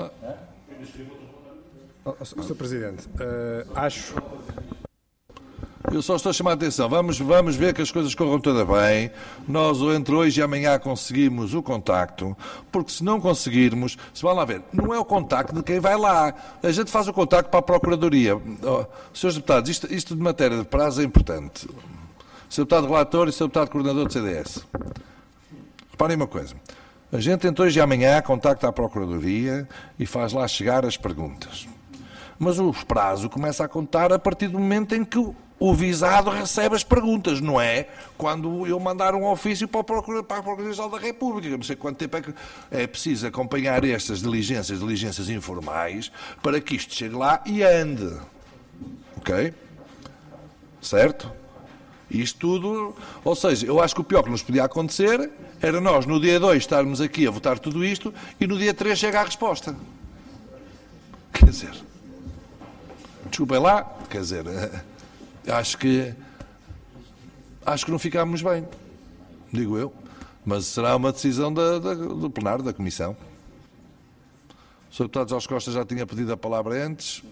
Sr. Presidente, acho... Eu só estou a chamar a atenção. Vamos ver que as coisas corram todas bem. Nós, entre hoje e amanhã, conseguimos o contacto. Porque se não conseguirmos, se vão lá ver, não é o contacto de quem vai lá. A gente faz o contacto para a Procuradoria. Senhores deputados, isto de matéria de prazo é importante. Sr. Deputado Relator e Sr. Deputado Coordenador do CDS. Reparem uma coisa. A gente, entre hoje e amanhã, contacta a Procuradoria e faz lá chegar as perguntas. Mas o prazo começa a contar a partir do momento em que o visado recebe as perguntas, não é? Quando eu mandar um ofício para a Procuradoria-Geral da República. Eu não sei quanto tempo é preciso acompanhar estas diligências informais, para que isto chegue lá e ande. Ok? Certo? Isto tudo, ou seja, eu acho que o pior que nos podia acontecer era nós, no dia 2, estarmos aqui a votar tudo isto e no dia 3 chega a resposta. Quer dizer, desculpem lá, quer dizer, acho que não ficámos bem, digo eu, mas será uma decisão do plenário, da Comissão. O Sr. Deputado Jorge Costa já tinha pedido a palavra antes.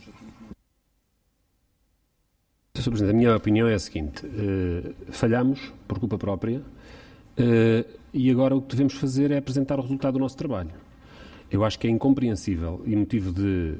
Sr. Presidente, a minha opinião é a seguinte: falhamos por culpa própria e agora o que devemos fazer é apresentar o resultado do nosso trabalho. Eu acho que é incompreensível e motivo de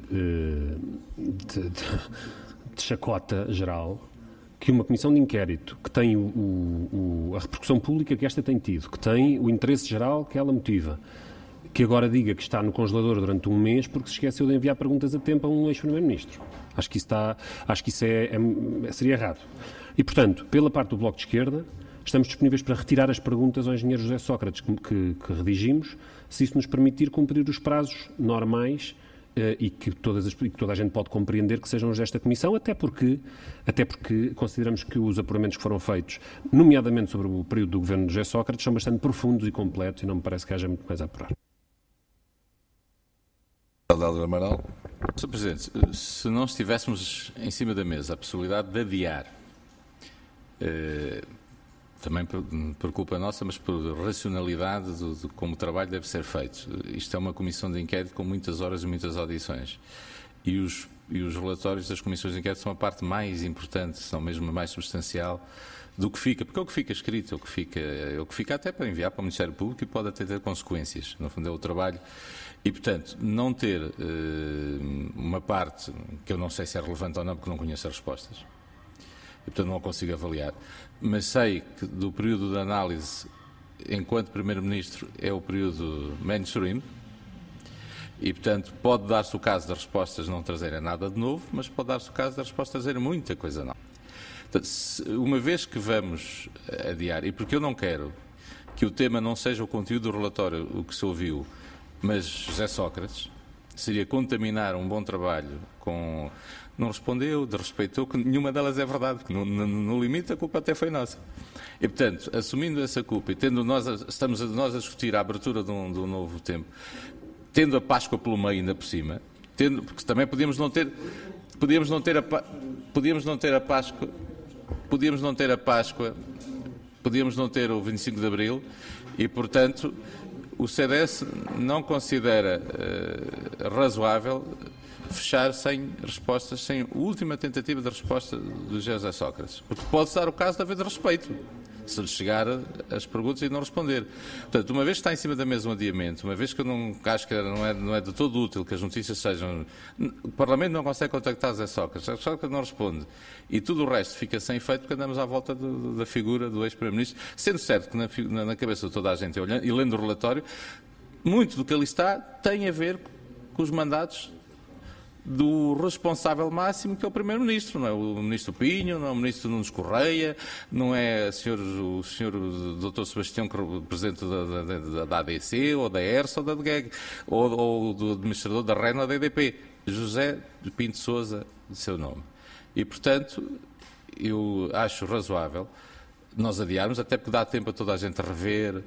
chacota geral que uma comissão de inquérito que tem a repercussão pública que esta tem tido, que tem o interesse geral que ela motiva, que agora diga que está no congelador durante um mês porque se esqueceu de enviar perguntas a tempo a um ex-primeiro-ministro. Acho que isso seria errado. E, portanto, pela parte do Bloco de Esquerda, estamos disponíveis para retirar as perguntas ao engenheiro José Sócrates que redigimos, se isso nos permitir cumprir os prazos normais e que toda a gente pode compreender que sejam os desta Comissão, até porque consideramos que os apuramentos que foram feitos, nomeadamente sobre o período do governo de José Sócrates, são bastante profundos e completos e não me parece que haja muito mais a apurar. Amaral. Sr. Presidente, se não estivéssemos em cima da mesa a possibilidade de adiar, também por culpa nossa, mas por racionalidade de como o trabalho deve ser feito. Isto é uma comissão de inquérito com muitas horas e muitas audições. E os relatórios das comissões de inquérito são a parte mais importante, são mesmo a mais substancial do que fica, porque é o que fica escrito, é o que fica até para enviar para o Ministério Público e pode até ter consequências. No fundo é o trabalho. E, portanto, não ter uma parte que eu não sei se é relevante ou não, porque não conheço as respostas, e, portanto, não a consigo avaliar, mas sei que do período de análise, enquanto Primeiro-Ministro, é o período mainstream, e, portanto, pode dar-se o caso das respostas não trazerem nada de novo, mas pode dar-se o caso das respostas trazerem muita coisa nova. Portanto, uma vez que vamos adiar, e porque eu não quero que o tema não seja o conteúdo do relatório, o que se ouviu, mas José Sócrates, seria contaminar um bom trabalho com... Não respondeu, desrespeitou, que nenhuma delas é verdade, porque no limite a culpa até foi nossa. E, portanto, assumindo essa culpa e estamos nós a discutir a abertura de um novo tempo, tendo a Páscoa pelo meio ainda por cima, porque também podíamos não ter o 25 de Abril e, portanto, o CDS não considera razoável fechar sem respostas, sem a última tentativa de resposta do José Sócrates. Porque pode-se dar o caso de haver desrespeito, se lhe chegar as perguntas e não responder. Portanto, uma vez que está em cima da mesa um adiamento, uma vez que eu não acho que não é de todo útil que as notícias sejam... O Parlamento não consegue contactar José Sócrates, José Sócrates não responde. E tudo o resto fica sem efeito porque andamos à volta da figura do ex-Primeiro-Ministro, sendo certo que na cabeça de toda a gente, olhando e lendo o relatório, muito do que ali está tem a ver com os mandatos do responsável máximo, que é o Primeiro-Ministro, não é o Ministro Pinho, não é o Ministro Nunes Correia, não é o senhor Dr. Sebastião, Presidente da ADC, ou da ERSA, ou da DGEG, ou do Administrador da REN ou da EDP. José Pinto Sousa, de seu nome. E, portanto, eu acho razoável nós adiarmos, até porque dá tempo a toda a gente rever,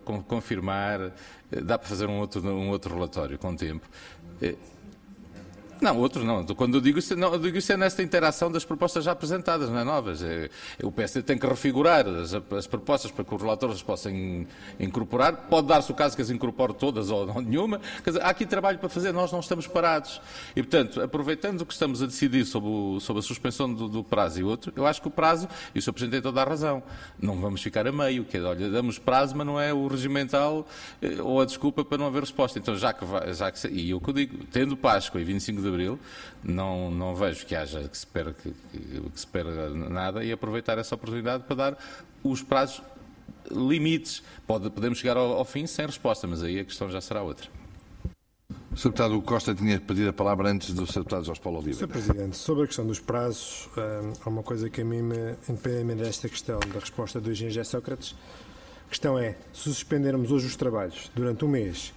confirmar, dá para fazer um outro relatório com tempo. Não, outros não. Quando eu digo isso, não, eu digo isso é nesta interação das propostas já apresentadas, não é novas. O PSD tem que refigurar as propostas para que os relatores as possam incorporar. Pode dar-se o caso que as incorpore todas ou não nenhuma. Quer dizer, há aqui trabalho para fazer, nós não estamos parados. E, portanto, aproveitando o que estamos a decidir sobre a suspensão do prazo e outro, eu acho que o prazo, e o Sr. Presidente tem toda a razão, não vamos ficar a meio. Quer dizer, olha, damos prazo, mas não é o regimental ou a desculpa para não haver resposta. Então, e o que eu digo, tendo Páscoa e 25 de Abril, não vejo que haja que se perca nada e aproveitar essa oportunidade para dar os prazos limites. Podemos chegar ao fim sem resposta, mas aí a questão já será outra. O Sr. Deputado Costa tinha pedido a palavra antes do Sr. Deputado Jorge Paulo Oliveira. Sr. Presidente, sobre a questão dos prazos, há uma coisa que a mim, independentemente desta questão da resposta do engenheiro José Sócrates, a questão é, se suspendermos hoje os trabalhos durante um mês,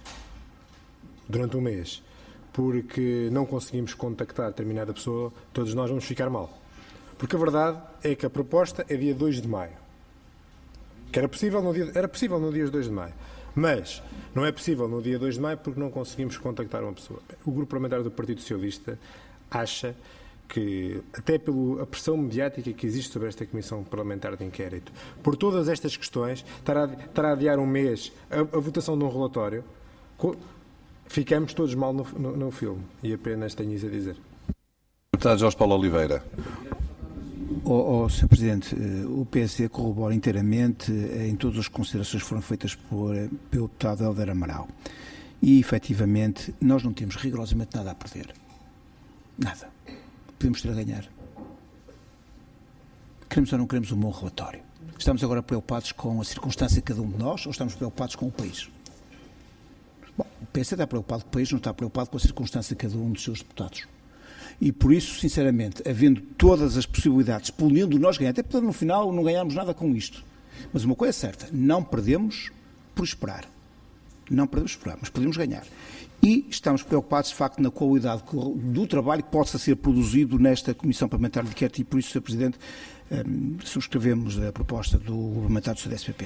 porque não conseguimos contactar determinada pessoa, todos nós vamos ficar mal. Porque a verdade é que a proposta é dia 2 de maio. Que era possível no dia 2 de maio. Mas não é possível no dia 2 de maio porque não conseguimos contactar uma pessoa. O Grupo Parlamentar do Partido Socialista acha que, até pela pressão mediática que existe sobre esta Comissão Parlamentar de Inquérito, por todas estas questões, estará a adiar um mês a votação de um relatório. Ficamos todos mal no filme. E apenas tenho isso a dizer. Deputado Jorge Paulo Oliveira. Sr. Presidente, o PSD corrobora inteiramente em todas as considerações que foram feitas pelo deputado Hélder Amaral. E, efetivamente, nós não temos rigorosamente nada a perder. Nada. Podemos ter a ganhar. Queremos ou não queremos um bom relatório? Estamos agora preocupados com a circunstância de cada um de nós ou estamos preocupados com o país? Bom, o PSD está preocupado com o país, não está preocupado com a circunstância de cada um dos seus deputados. E por isso, sinceramente, havendo todas as possibilidades, podendo nós ganhar, até porque no final não ganhamos nada com isto. Mas uma coisa é certa, não perdemos por esperar. Não perdemos por esperar, mas podemos ganhar. E estamos preocupados, de facto, na qualidade do trabalho que possa ser produzido nesta Comissão Parlamentar de Inquérito e por isso, Sr. Presidente, subscrevemos a proposta do parlamentar do CDS-PP.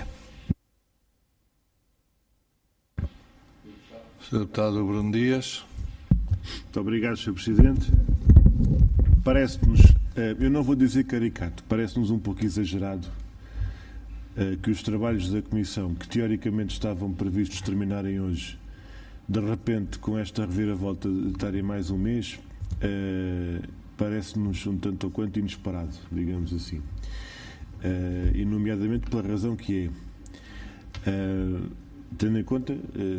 Sr. Deputado Bruno Dias. Muito obrigado, Sr. Presidente. Parece-nos, eu não vou dizer caricato, parece-nos um pouco exagerado que os trabalhos da Comissão, que teoricamente estavam previstos terminarem hoje, de repente, com esta reviravolta de estarem mais um mês, parece-nos um tanto ou quanto inesperado, digamos assim. E nomeadamente pela razão que é... Tendo em conta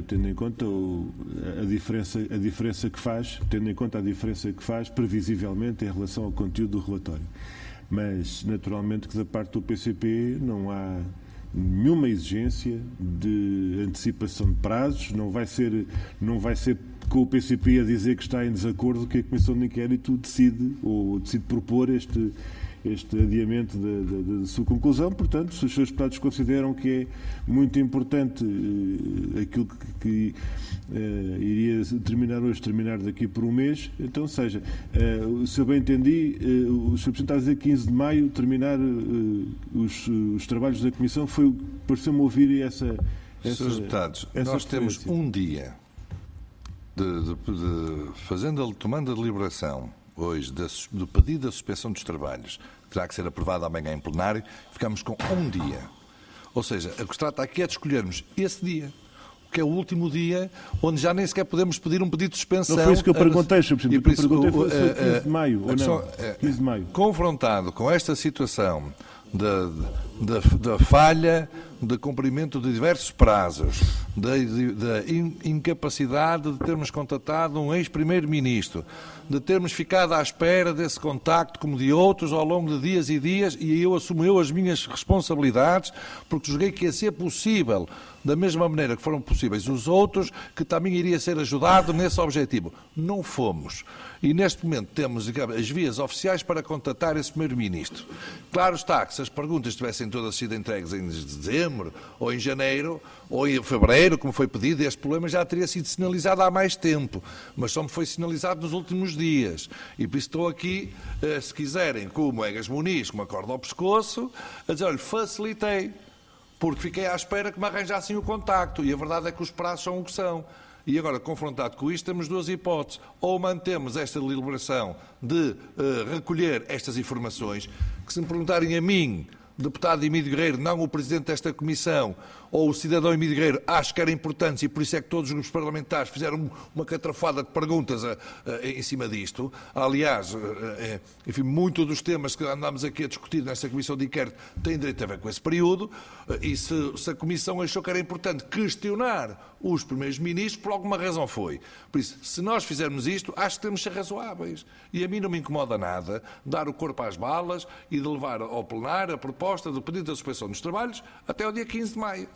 a diferença que faz, previsivelmente, em relação ao conteúdo do relatório. Mas, naturalmente, que da parte do PCP não há nenhuma exigência de antecipação de prazos, não vai ser com o PCP a dizer que está em desacordo que a Comissão de Inquérito decide propor este adiamento da sua conclusão. Portanto, se os seus deputados consideram que é muito importante aquilo que iria terminar daqui por um mês, então seja. Se eu bem entendi, o Sr. Presidente está a dizer 15 de maio terminar os trabalhos da Comissão, pareceu-me ouvir essa Senhores deputados, nós temos um dia tomando a deliberação hoje do pedido da suspensão dos trabalhos, que terá que ser aprovado amanhã em plenário, ficamos com um dia. Ou seja, o que se trata aqui é de escolhermos esse dia, que é o último dia, onde já nem sequer podemos pedir um pedido de suspensão. Não foi isso que eu perguntei, Sr. Presidente. O que eu perguntei foi 15 de maio, ou não? 15 de maio. Confrontado com esta situação da falha de cumprimento de diversos prazos, da incapacidade de termos contatado um ex-primeiro-ministro, de termos ficado à espera desse contacto como de outros ao longo de dias e dias, e eu assumo as minhas responsabilidades, porque julguei que ia ser possível, da mesma maneira que foram possíveis os outros, que também iria ser ajudado nesse objetivo. Não fomos. E neste momento temos as vias oficiais para contatar esse primeiro-ministro. Claro está que se as perguntas tivessem todas sido entregues em dezembro, ou em janeiro, ou em fevereiro, como foi pedido, este problema já teria sido sinalizado há mais tempo, mas só me foi sinalizado nos últimos dias. E por isso estou aqui, se quiserem, como Egas Muniz, com uma corda ao pescoço, a dizer, olha, facilitei, porque fiquei à espera que me arranjassem o contacto, e a verdade é que os prazos são o que são. E agora, confrontado com isto, temos duas hipóteses. Ou mantemos esta deliberação de recolher estas informações, que se me perguntarem a mim, deputado Emílio Guerreiro, não o presidente desta comissão, ou o cidadão Emílio Guerreiro, acho que eram importantes e por isso é que todos os grupos parlamentares fizeram uma catrafada de perguntas em cima disto. Aliás, enfim, muitos dos temas que andámos aqui a discutir nesta comissão de inquérito têm direito a ver com esse período, e se a comissão achou que era importante questionar os primeiros ministros, por alguma razão foi. Por isso, se nós fizermos isto, acho que temos de ser razoáveis. E a mim não me incomoda nada dar o corpo às balas e de levar ao plenário a proposta do pedido da suspensão dos trabalhos até ao dia 15 de maio.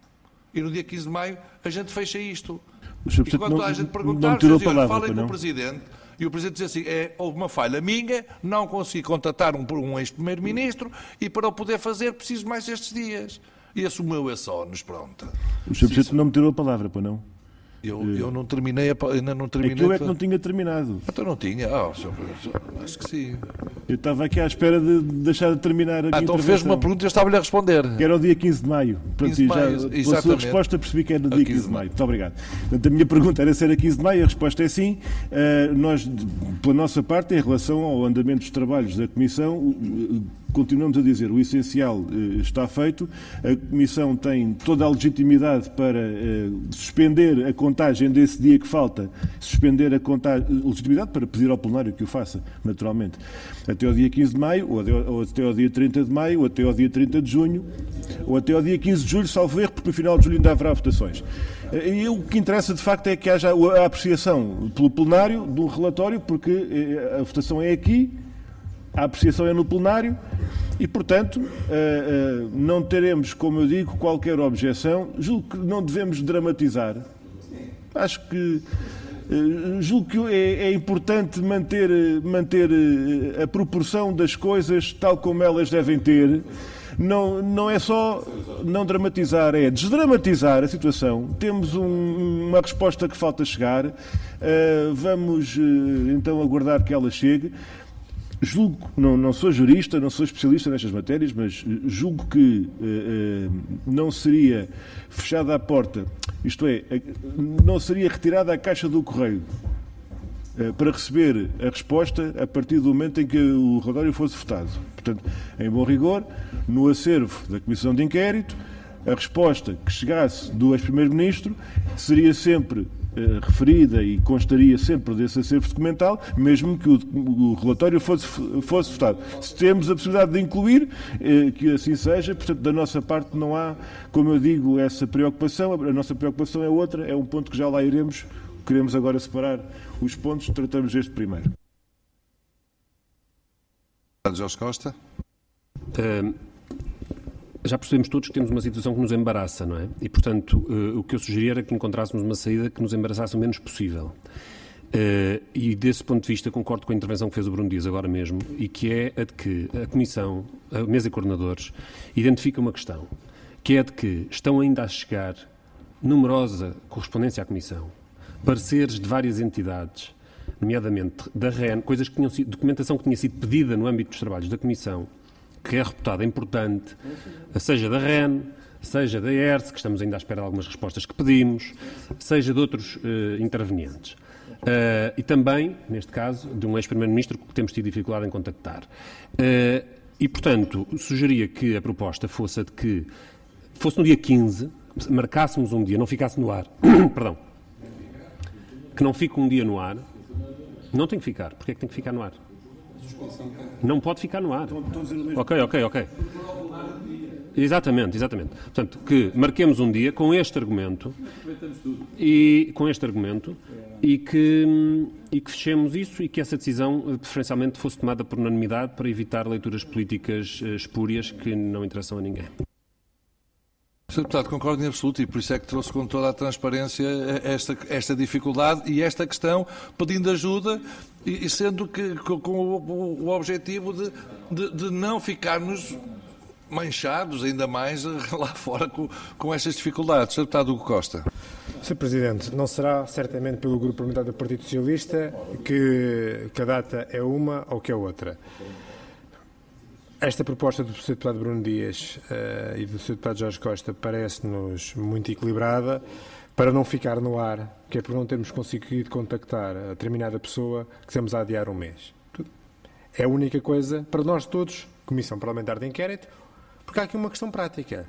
E no dia 15 de maio a gente fecha isto. E quando a gente perguntar, falem com o Presidente, e o Presidente diz assim, houve uma falha minha, não consegui contatar um ex-primeiro-ministro e para o poder fazer preciso mais estes dias. E assumeu esse ónus, pronto. O Sr. Presidente não me tirou a palavra, para não? Eu não terminei, ainda não terminei. É que eu é que não tinha terminado. Então não tinha? Acho que sim. Eu estava aqui à espera de deixar de terminar a minha então fez uma pergunta e eu estava-lhe a responder. Que era o dia 15 de maio. Pronto, 15 de maio, já, pela sua resposta percebi que era no dia 15 de maio. Muito obrigado. Portanto, a minha pergunta era se era 15 de maio, a resposta é sim. Nós, pela nossa parte, em relação ao andamento dos trabalhos da Comissão, continuamos a dizer, o essencial está feito, a Comissão tem toda a legitimidade para suspender a contagem desse dia que falta, suspender a contagem, legitimidade para pedir ao plenário que o faça, naturalmente, até ao dia 15 de maio, ou até ao dia 30 de maio, ou até ao dia 30 de junho, ou até ao dia 15 de julho, salvo erro, porque no final de julho ainda haverá votações. E o que interessa, de facto, é que haja a apreciação pelo plenário de um relatório, porque a votação é aqui, a apreciação é no plenário e, portanto, não teremos, como eu digo, qualquer objeção. Julgo que não devemos dramatizar. Acho que julgo que é importante manter a proporção das coisas tal como elas devem ter. Não é só não dramatizar, é desdramatizar a situação. Temos uma resposta que falta chegar. Vamos, então, aguardar que ela chegue. Julgo, não sou jurista, não sou especialista nestas matérias, mas julgo que não seria fechada a porta, isto é, não seria retirada a caixa do correio para receber a resposta a partir do momento em que o relatório fosse votado. Portanto, em bom rigor, no acervo da Comissão de Inquérito, a resposta que chegasse do ex-primeiro-ministro seria sempre referida e constaria sempre desse acervo documental, mesmo que o relatório fosse votado. Se temos a possibilidade de incluir, que assim seja, portanto, da nossa parte não há, como eu digo, essa preocupação. A nossa preocupação é outra, é um ponto que já lá iremos. Queremos agora separar os pontos, tratamos este primeiro. Jorge Costa. Já percebemos todos que temos uma situação que nos embaraça, não é? E, portanto, o que eu sugeria era que encontrássemos uma saída que nos embaraçasse o menos possível. E, desse ponto de vista, concordo com a intervenção que fez o Bruno Dias agora mesmo, e que é a de que a Comissão, a mesa de coordenadores, identifica uma questão, que é a de que estão ainda a chegar numerosa correspondência à Comissão, pareceres de várias entidades, nomeadamente da REN, coisas que tinham sido, documentação que tinha sido pedida no âmbito dos trabalhos da Comissão, que é reputada importante, seja da REN, seja da ERSE, que estamos ainda à espera de algumas respostas que pedimos, seja de outros intervenientes. E também, neste caso, de um ex-primeiro-ministro que temos tido dificuldade em contactar. E, portanto, sugeria que a proposta fosse a de que fosse no dia 15, marcássemos um dia, não ficasse no ar, perdão, que não fique um dia no ar, não tem que ficar. Porquê é que tem que ficar no ar? Não pode ficar no ar. Ok. Exatamente. Portanto, que marquemos um dia com este argumento e que fechemos isso e que essa decisão, preferencialmente, fosse tomada por unanimidade para evitar leituras políticas espúrias que não interessam a ninguém. Sr. Deputado, concordo em absoluto e por isso é que trouxe com toda a transparência esta dificuldade e esta questão, pedindo ajuda e sendo que com o objetivo de não ficarmos manchados ainda mais lá fora com estas dificuldades. Sr. Deputado Hugo Costa. Sr. Presidente, não será certamente pelo Grupo Parlamentar do Partido Socialista que a data é uma ou que é outra. Esta proposta do Sr. Deputado Bruno Dias e do Sr. Deputado Jorge Costa parece-nos muito equilibrada, para não ficar no ar, que é por não termos conseguido contactar a determinada pessoa, que estamos a adiar um mês. É a única coisa para nós todos, Comissão Parlamentar de Inquérito, porque há aqui uma questão prática.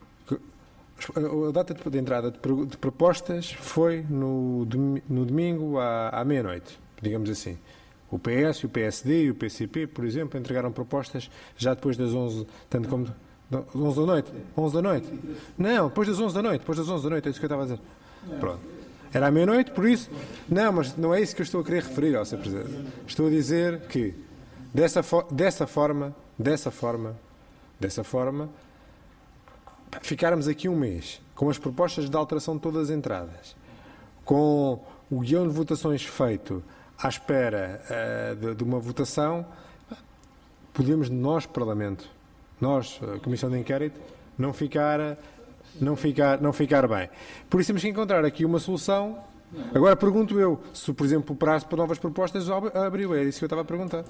A data de entrada de propostas foi no domingo à meia-noite, digamos assim. O PS, o PSD e o PCP, por exemplo, entregaram propostas já depois das 11, tanto como... 11 da noite? 11 da noite? Não, depois das 11 da noite, é isso que eu estava a dizer. Pronto. Era à meia-noite, por isso... Não, mas não é isso que eu estou a querer referir, ó, Sr. Presidente. Estou a dizer que, dessa forma, ficarmos aqui um mês, com as propostas de alteração todas entradas, com o guião de votações feito à espera de uma votação, podemos, nós, Parlamento, nós, Comissão de Inquérito, não ficar bem. Por isso temos que encontrar aqui uma solução. Agora pergunto eu, se, por exemplo, o prazo para novas propostas abriu, é isso que eu estava a perguntar.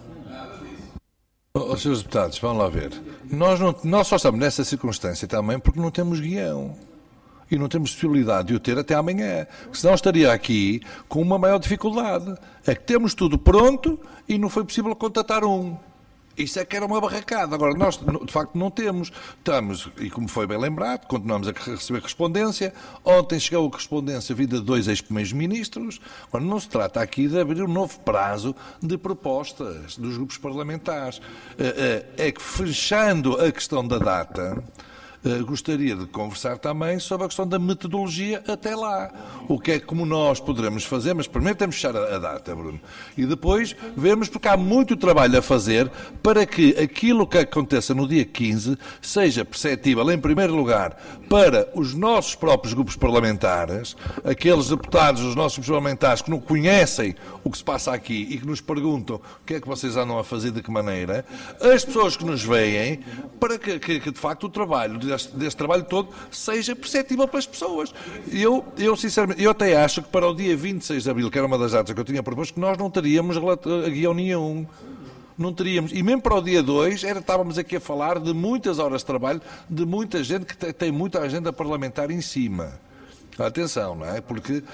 Senhores deputados, vamos lá ver. Nós só estamos nessa circunstância também porque não temos guião. E não temos possibilidade de o ter até amanhã. Senão estaria aqui com uma maior dificuldade. É que temos tudo pronto e não foi possível contatar um. Isso é que era uma barracada. Agora, nós, de facto, não temos. Estamos, e como foi bem lembrado, continuamos a receber correspondência. Ontem chegou a correspondência vinda de 2 ex-primeiros ministros. Agora, não se trata aqui de abrir um novo prazo de propostas dos grupos parlamentares. É que, fechando a questão da data, gostaria de conversar também sobre a questão da metodologia até lá. O que é como nós poderemos fazer, mas primeiro temos que fechar a data, Bruno. E depois vermos, porque há muito trabalho a fazer para que aquilo que aconteça no dia 15 seja perceptível, em primeiro lugar, para os nossos próprios grupos parlamentares, aqueles deputados dos nossos grupos parlamentares que não conhecem o que se passa aqui e que nos perguntam o que é que vocês andam a fazer, de que maneira, as pessoas que nos veem, para que de facto o trabalho deste trabalho todo seja perceptível para as pessoas. Eu sinceramente, eu até acho que para o dia 26 de abril, que era uma das datas que eu tinha proposto, que nós não teríamos guião nenhum. Não teríamos. E mesmo para o dia 2, estávamos aqui a falar de muitas horas de trabalho, de muita gente que tem muita agenda parlamentar em cima. Atenção, não é? Porque,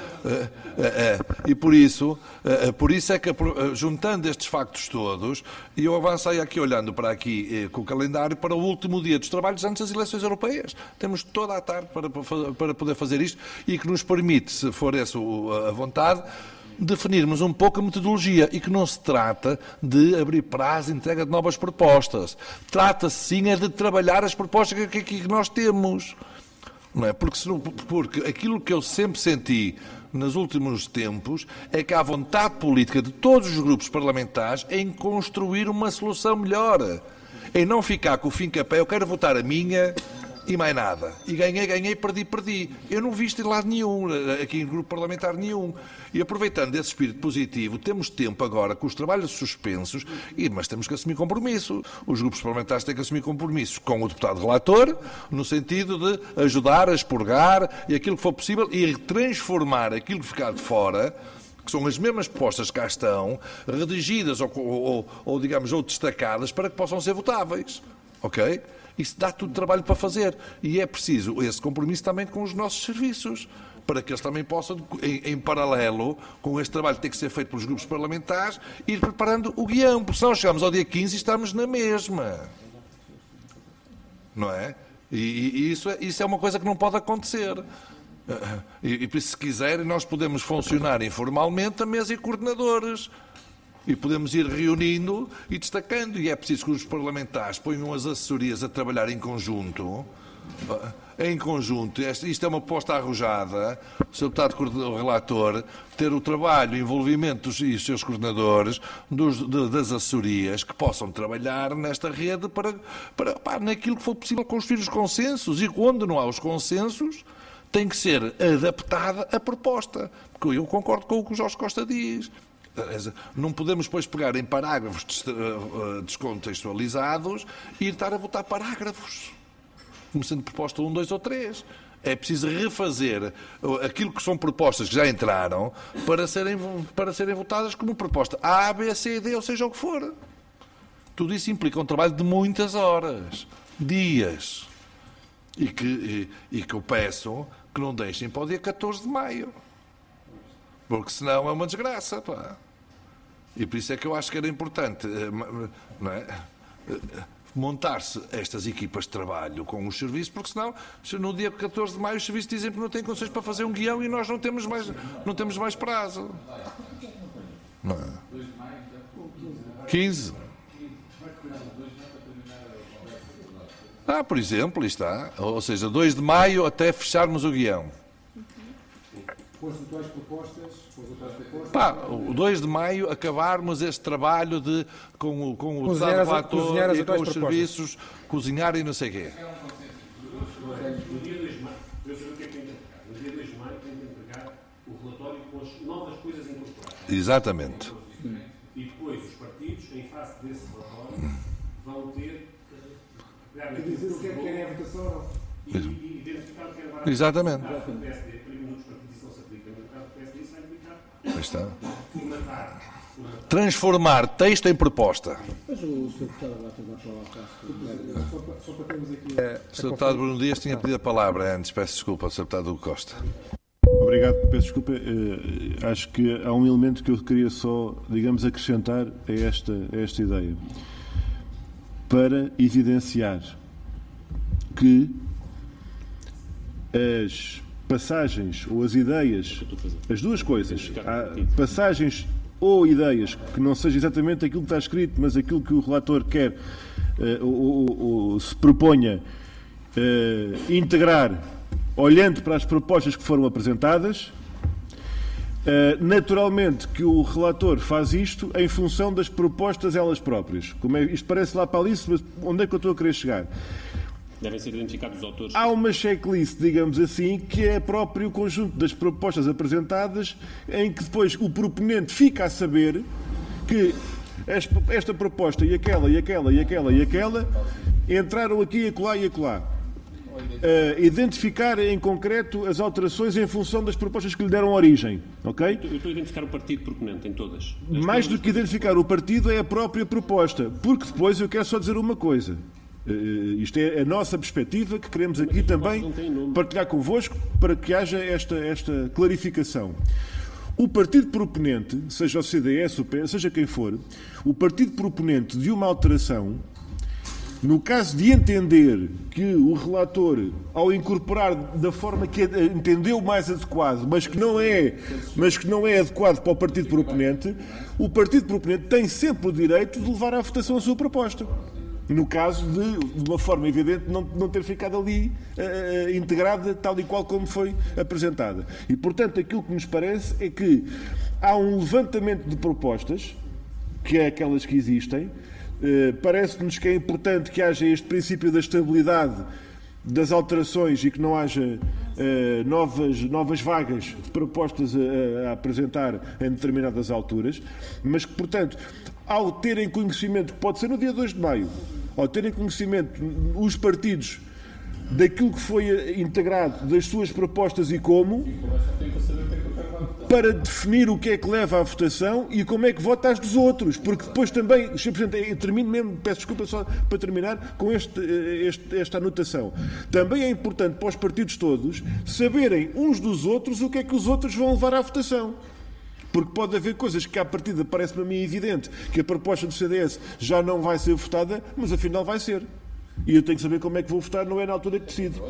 e por isso é que, juntando estes factos todos, e eu avancei aqui olhando para aqui com o calendário para o último dia dos trabalhos antes das eleições europeias. Temos toda a tarde para poder fazer isto e que nos permite, se for essa a vontade, definirmos um pouco a metodologia e que não se trata de abrir prazo de entrega de novas propostas. Trata-se sim de trabalhar as propostas que nós temos. Não é? Porque aquilo que eu sempre senti nos últimos tempos é que há vontade política de todos os grupos parlamentares em construir uma solução melhor, em não ficar com o fim capé, eu quero votar a minha e mais nada. E ganhei, perdi. Eu não vi isto em lado nenhum, aqui em grupo parlamentar nenhum. E aproveitando esse espírito positivo, temos tempo agora com os trabalhos suspensos, mas temos que assumir compromisso. Os grupos parlamentares têm que assumir compromissos com o deputado relator, no sentido de ajudar a expurgar e aquilo que for possível e transformar aquilo que ficar de fora, que são as mesmas propostas que cá estão, redigidas ou digamos, ou destacadas para que possam ser votáveis. Ok? Isso dá tudo trabalho para fazer. E é preciso esse compromisso também com os nossos serviços, para que eles também possam, em paralelo com este trabalho que tem que ser feito pelos grupos parlamentares, ir preparando o guião. Porque se nós chegamos ao dia 15 e estamos na mesma. Não é? E isso é uma coisa que não pode acontecer. E se quiserem, nós podemos funcionar informalmente a mesa e coordenadores. E podemos ir reunindo e destacando. E é preciso que os parlamentares ponham as assessorias a trabalhar em conjunto. Isto é uma proposta arrojada. O Sr. Deputado Relator ter o trabalho, o envolvimento e os seus coordenadores das assessorias que possam trabalhar nesta rede para naquilo que for possível construir os consensos. E quando não há os consensos, tem que ser adaptada a proposta. Porque eu concordo com o que o Jorge Costa diz. Não podemos depois pegar em parágrafos descontextualizados e estar a votar parágrafos, como sendo proposta 1, 2 ou 3. É preciso refazer aquilo que são propostas que já entraram para serem votadas como proposta A, B, C, D, ou seja o que for. Tudo isso implica um trabalho de muitas horas, dias. E que eu peço que não deixem para o dia 14 de maio. Porque senão é uma desgraça, pá. E por isso é que eu acho que era importante, não é? Montar-se estas equipas de trabalho com os serviços, porque senão, no dia 14 de maio, os serviços dizem que não têm condições para fazer um guião e nós não temos mais prazo. Não é? 15. Por exemplo, está. Ou seja, 2 de maio até fecharmos o guião. Com as atuais propostas. O 2 de maio acabarmos este trabalho com o Estado relator e com os serviços, cozinhar e não sei o quê. No dia 2 de maio, eu sei o que é que tem que entregar. No dia 2 de maio tem que entregar o relatório com as novas coisas incorporadas. Exatamente. E depois os partidos, em face desse relatório, vão ter que dizer o que é que querem a votação ou não. E identificar o que é levar a Exatamente. No caso do PSD, para mim, os partidos isso não se aplica, mas no caso do PSD isso vai implicar Aí está. formatar. Transformar texto em proposta. Mas o Sr. Deputado vai tomar a palavra. Só para termos aqui. O Sr. Deputado Bruno Dias tinha pedido a palavra antes. Peço desculpa ao Sr. Deputado Hugo Costa. Obrigado, peço desculpa. Acho que há um elemento que eu queria só, digamos, acrescentar a esta ideia. Para evidenciar que as passagens ou as ideias, as duas coisas, há passagens ou ideias que não seja exatamente aquilo que está escrito, mas aquilo que o relator quer ou se proponha integrar, olhando para as propostas que foram apresentadas. Naturalmente que o relator faz isto em função das propostas elas próprias. Isto parece lá para Alice, mas onde é que eu estou a querer chegar? Devem ser identificados os autores. Há uma checklist, digamos assim, que é próprio conjunto das propostas apresentadas, em que depois o proponente fica a saber que esta proposta e aquela, e aquela, e aquela, e aquela entraram aqui, acolá e acolá. Identificar em concreto as alterações em função das propostas que lhe deram origem, ok? Eu estou a identificar o partido proponente em todas. Mais do que identificar o partido é a própria proposta, porque depois eu quero só dizer uma coisa. Isto é a nossa perspectiva que queremos aqui também partilhar convosco para que haja esta clarificação. O partido proponente, seja o CDS, o PS, seja quem for, o partido proponente de uma alteração, no caso de entender que o relator, ao incorporar da forma que entendeu mais adequado, mas que não é adequado para o partido proponente tem sempre o direito de levar à votação a sua proposta. No caso de uma forma evidente, não ter ficado ali integrada tal e qual como foi apresentada. E, portanto, aquilo que nos parece é que há um levantamento de propostas, que é aquelas que existem. Parece-nos que é importante que haja este princípio da estabilidade das alterações e que não haja novas vagas de propostas a apresentar em determinadas alturas, mas que, portanto, ao terem conhecimento, que pode ser no dia 2 de maio, ao terem conhecimento os partidos daquilo que foi integrado, das suas propostas e como, para definir o que é que leva à votação e como é que vota as dos outros, porque depois também, Sr. Presidente, eu termino mesmo, peço desculpa só para terminar com esta anotação. Também é importante para os partidos todos saberem uns dos outros o que é que os outros vão levar à votação. Porque pode haver coisas que à partida parece-me a mim evidente que a proposta do CDS já não vai ser votada, mas afinal vai ser. E eu tenho que saber como é que vou votar, não é na altura que decido.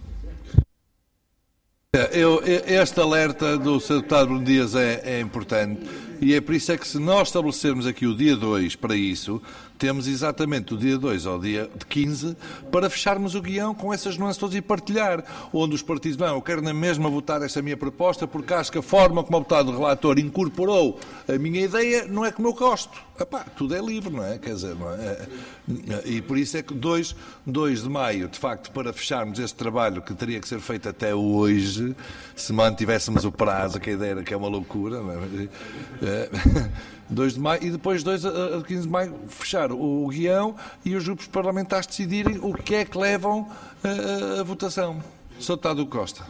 Este alerta do Sr. Deputado Bruno Dias é importante e é por isso é que se nós estabelecermos aqui o dia 2 para isso, temos exatamente o dia 2 ao dia 15 para fecharmos o guião com essas nuances todas e partilhar, onde os partidos, não, eu quero na mesma votar esta minha proposta porque acho que a forma como o deputado relator incorporou a minha ideia não é como eu gosto. Epá, tudo é livre, não é? Quer dizer, não é? E por isso é que 2 de maio, de facto, para fecharmos este trabalho que teria que ser feito até hoje, se mantivéssemos o prazo, que a ideia era que é uma loucura, não é? 2 de maio e depois 2 a 15 de maio fechar o guião e os grupos parlamentares decidirem o que é que levam a votação. Sr. Deputado Hugo Costa.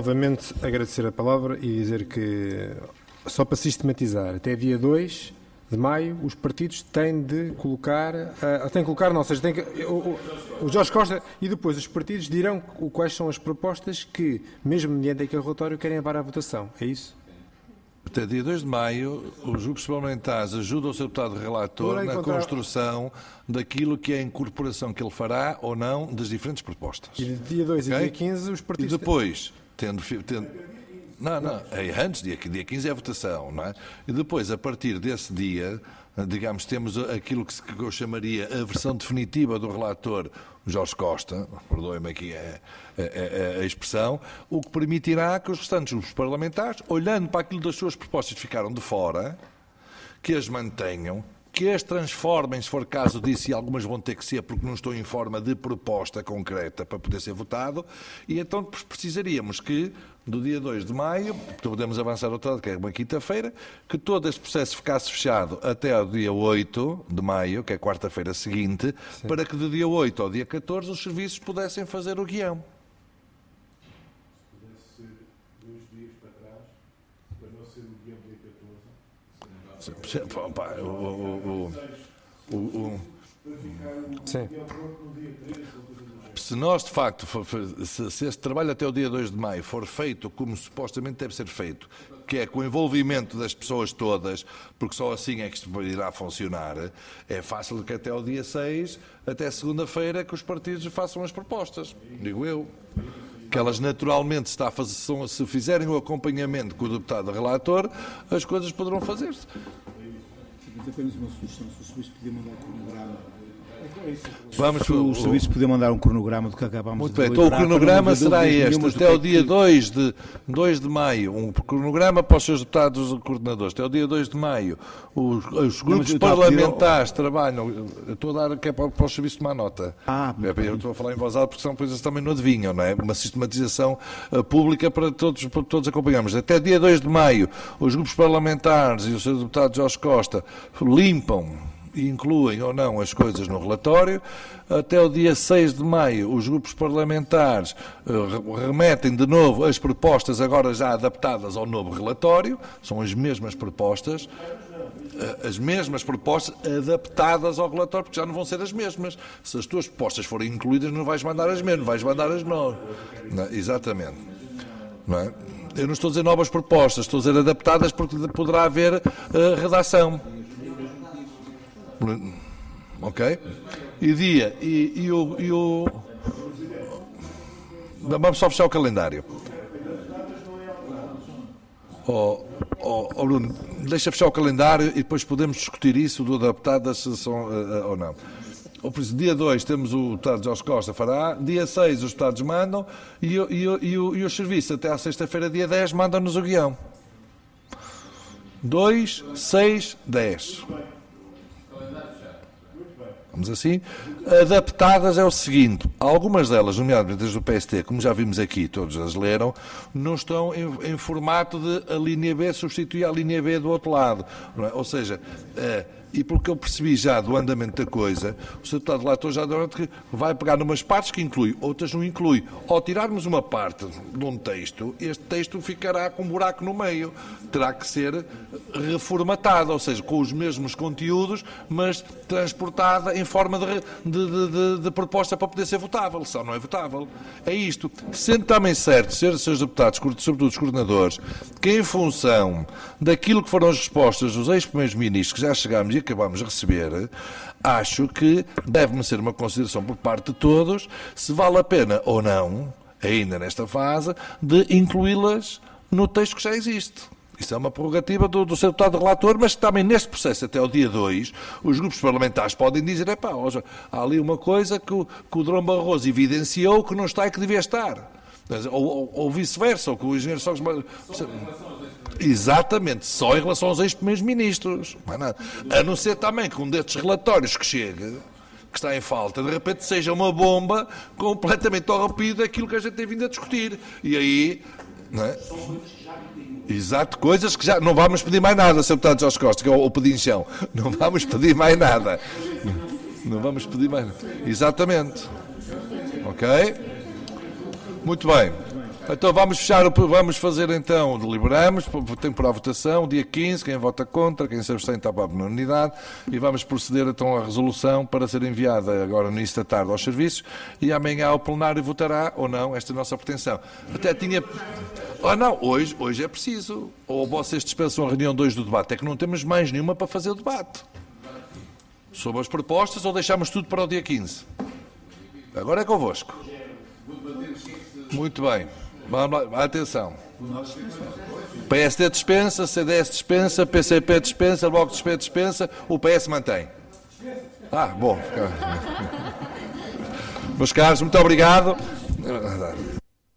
Novamente agradecer a palavra e dizer que, só para sistematizar, até dia 2 de maio, os partidos têm de colocar, não, ou seja, o Jorge Costa e depois os partidos dirão quais são as propostas que, mesmo mediante aquele relatório, querem levar à votação. É isso? Até dia 2 de maio, os grupos parlamentares ajudam o Sr. Deputado Relator na construção daquilo que é a incorporação que ele fará ou não das diferentes propostas. E de dia 2 e dia 15, os partidos... E depois, Não, antes, dia 15 é a votação, não é? E depois, a partir desse dia, digamos, temos aquilo que eu chamaria a versão definitiva do relator Jorge Costa, perdoem-me aqui a expressão, o que permitirá que os restantes grupos parlamentares, olhando para aquilo das suas propostas que ficaram de fora, que as mantenham, que as transformem, se for caso disso, e algumas vão ter que ser porque não estão em forma de proposta concreta para poder ser votado, e então precisaríamos que, do dia 2 de maio, podemos avançar outra lado, que é uma quinta-feira, que todo este processo ficasse fechado até ao dia 8 de maio, que é quarta-feira seguinte, sim, para que do dia 8 ao dia 14 os serviços pudessem fazer o guião. Se pudesse ser 2 dias para trás, para não ser o guião dia 14. Sim. Se nós, de facto, se este trabalho até o dia 2 de maio for feito como supostamente deve ser feito, que é com o envolvimento das pessoas todas, porque só assim é que isto irá funcionar, é fácil que até o dia 6, até segunda-feira, que os partidos façam as propostas, digo eu. Que elas naturalmente, se fizerem o acompanhamento com o deputado relator, as coisas poderão fazer-se. Mas apenas uma sugestão, se o serviço podia mandar um cronograma. O serviço podia mandar um cronograma do que acabámos de deliberar. Então o cronograma será este, até o dia 2 de maio, um cronograma para os seus deputados coordenadores. Até o dia 2 de maio, os grupos parlamentares trabalham. Eu estou a dar que é para o serviço tomar nota. Eu estou a falar em voz alta porque são coisas que também não adivinham, não é? Uma sistematização pública para todos acompanharmos. Até dia 2 de maio, os grupos parlamentares e o seu deputado Jorge Costa limpam e incluem ou não as coisas no relatório. Até o dia 6 de maio, os grupos parlamentares remetem de novo as propostas agora já adaptadas ao novo relatório, são as mesmas propostas adaptadas ao relatório, porque já não vão ser as mesmas. Se as tuas propostas forem incluídas, não vais mandar as mesmas, vais mandar as novas. Exatamente. Não é? Eu não estou a dizer novas propostas, estou a dizer adaptadas porque poderá haver redação. Ok? Vamos só fechar o calendário. Bruno, deixa fechar o calendário e depois podemos discutir isso do adaptadas se são ou não. Por isso, dia 2 temos o deputado Jorge Costa fará, dia 6 os deputados mandam e os serviços até à sexta-feira, dia 10, mandam-nos o guião. 2, 6, 10. Vamos assim, adaptadas é o seguinte, algumas delas, nomeadamente as do PST, como já vimos aqui, todos as leram, não estão em formato de a linha B substituir a linha B do outro lado, não é? Ou seja, e pelo que eu percebi já do andamento da coisa, o Sr. Deputado Relator já deu que vai pegar numas partes que inclui, outras não inclui. Ao tirarmos uma parte de um texto, este texto ficará com um buraco no meio. Terá que ser reformatado, ou seja, com os mesmos conteúdos, mas transportada em forma de proposta para poder ser votável. Só não é votável. É isto. Sendo também certo, seus deputados, sobretudo os coordenadores, que em função daquilo que foram as respostas dos ex-primeiros ministros que já chegámos e acabamos de receber, acho que deve-me ser uma consideração por parte de todos se vale a pena ou não, ainda nesta fase, de incluí-las no texto que já existe. Isso é uma prerrogativa do seu deputado relator, mas também neste processo até o dia 2, os grupos parlamentares podem dizer, há ali uma coisa que o Durão Barroso evidenciou que não está e que devia estar. Ou vice-versa, ou que o engenheiro Sócrates... Exatamente, só em relação aos ex-primeiros ministros. Não é nada. A não ser também que um destes relatórios que chegue, que está em falta, de repente seja uma bomba completamente ao rapide daquilo que a gente tem vindo a discutir. E aí... Não é? Exato, coisas que já... Não vamos pedir mais nada, Sr. Deputado Jorge Costa, que é o pedinchão. Não vamos pedir mais nada. Não vamos pedir mais nada. Exatamente. Ok? Muito bem. Então vamos fazer então, deliberamos, tem por a votação, dia 15, quem vota contra, quem se abstém está para a unanimidade, e vamos proceder então à resolução para ser enviada agora no início da tarde aos serviços, e amanhã o plenário votará ou não esta nossa pretensão. Até tinha... não, hoje é preciso. Ou vocês dispensam a reunião 2 do debate, é que não temos mais nenhuma para fazer o debate. Sobre as propostas ou deixamos tudo para o dia 15? Agora é convosco. Muito bem. Vamos lá. Atenção. PSD dispensa, CDS dispensa, PCP dispensa, Bloco dispensa, o PS mantém. Bom. Meus caros, muito obrigado.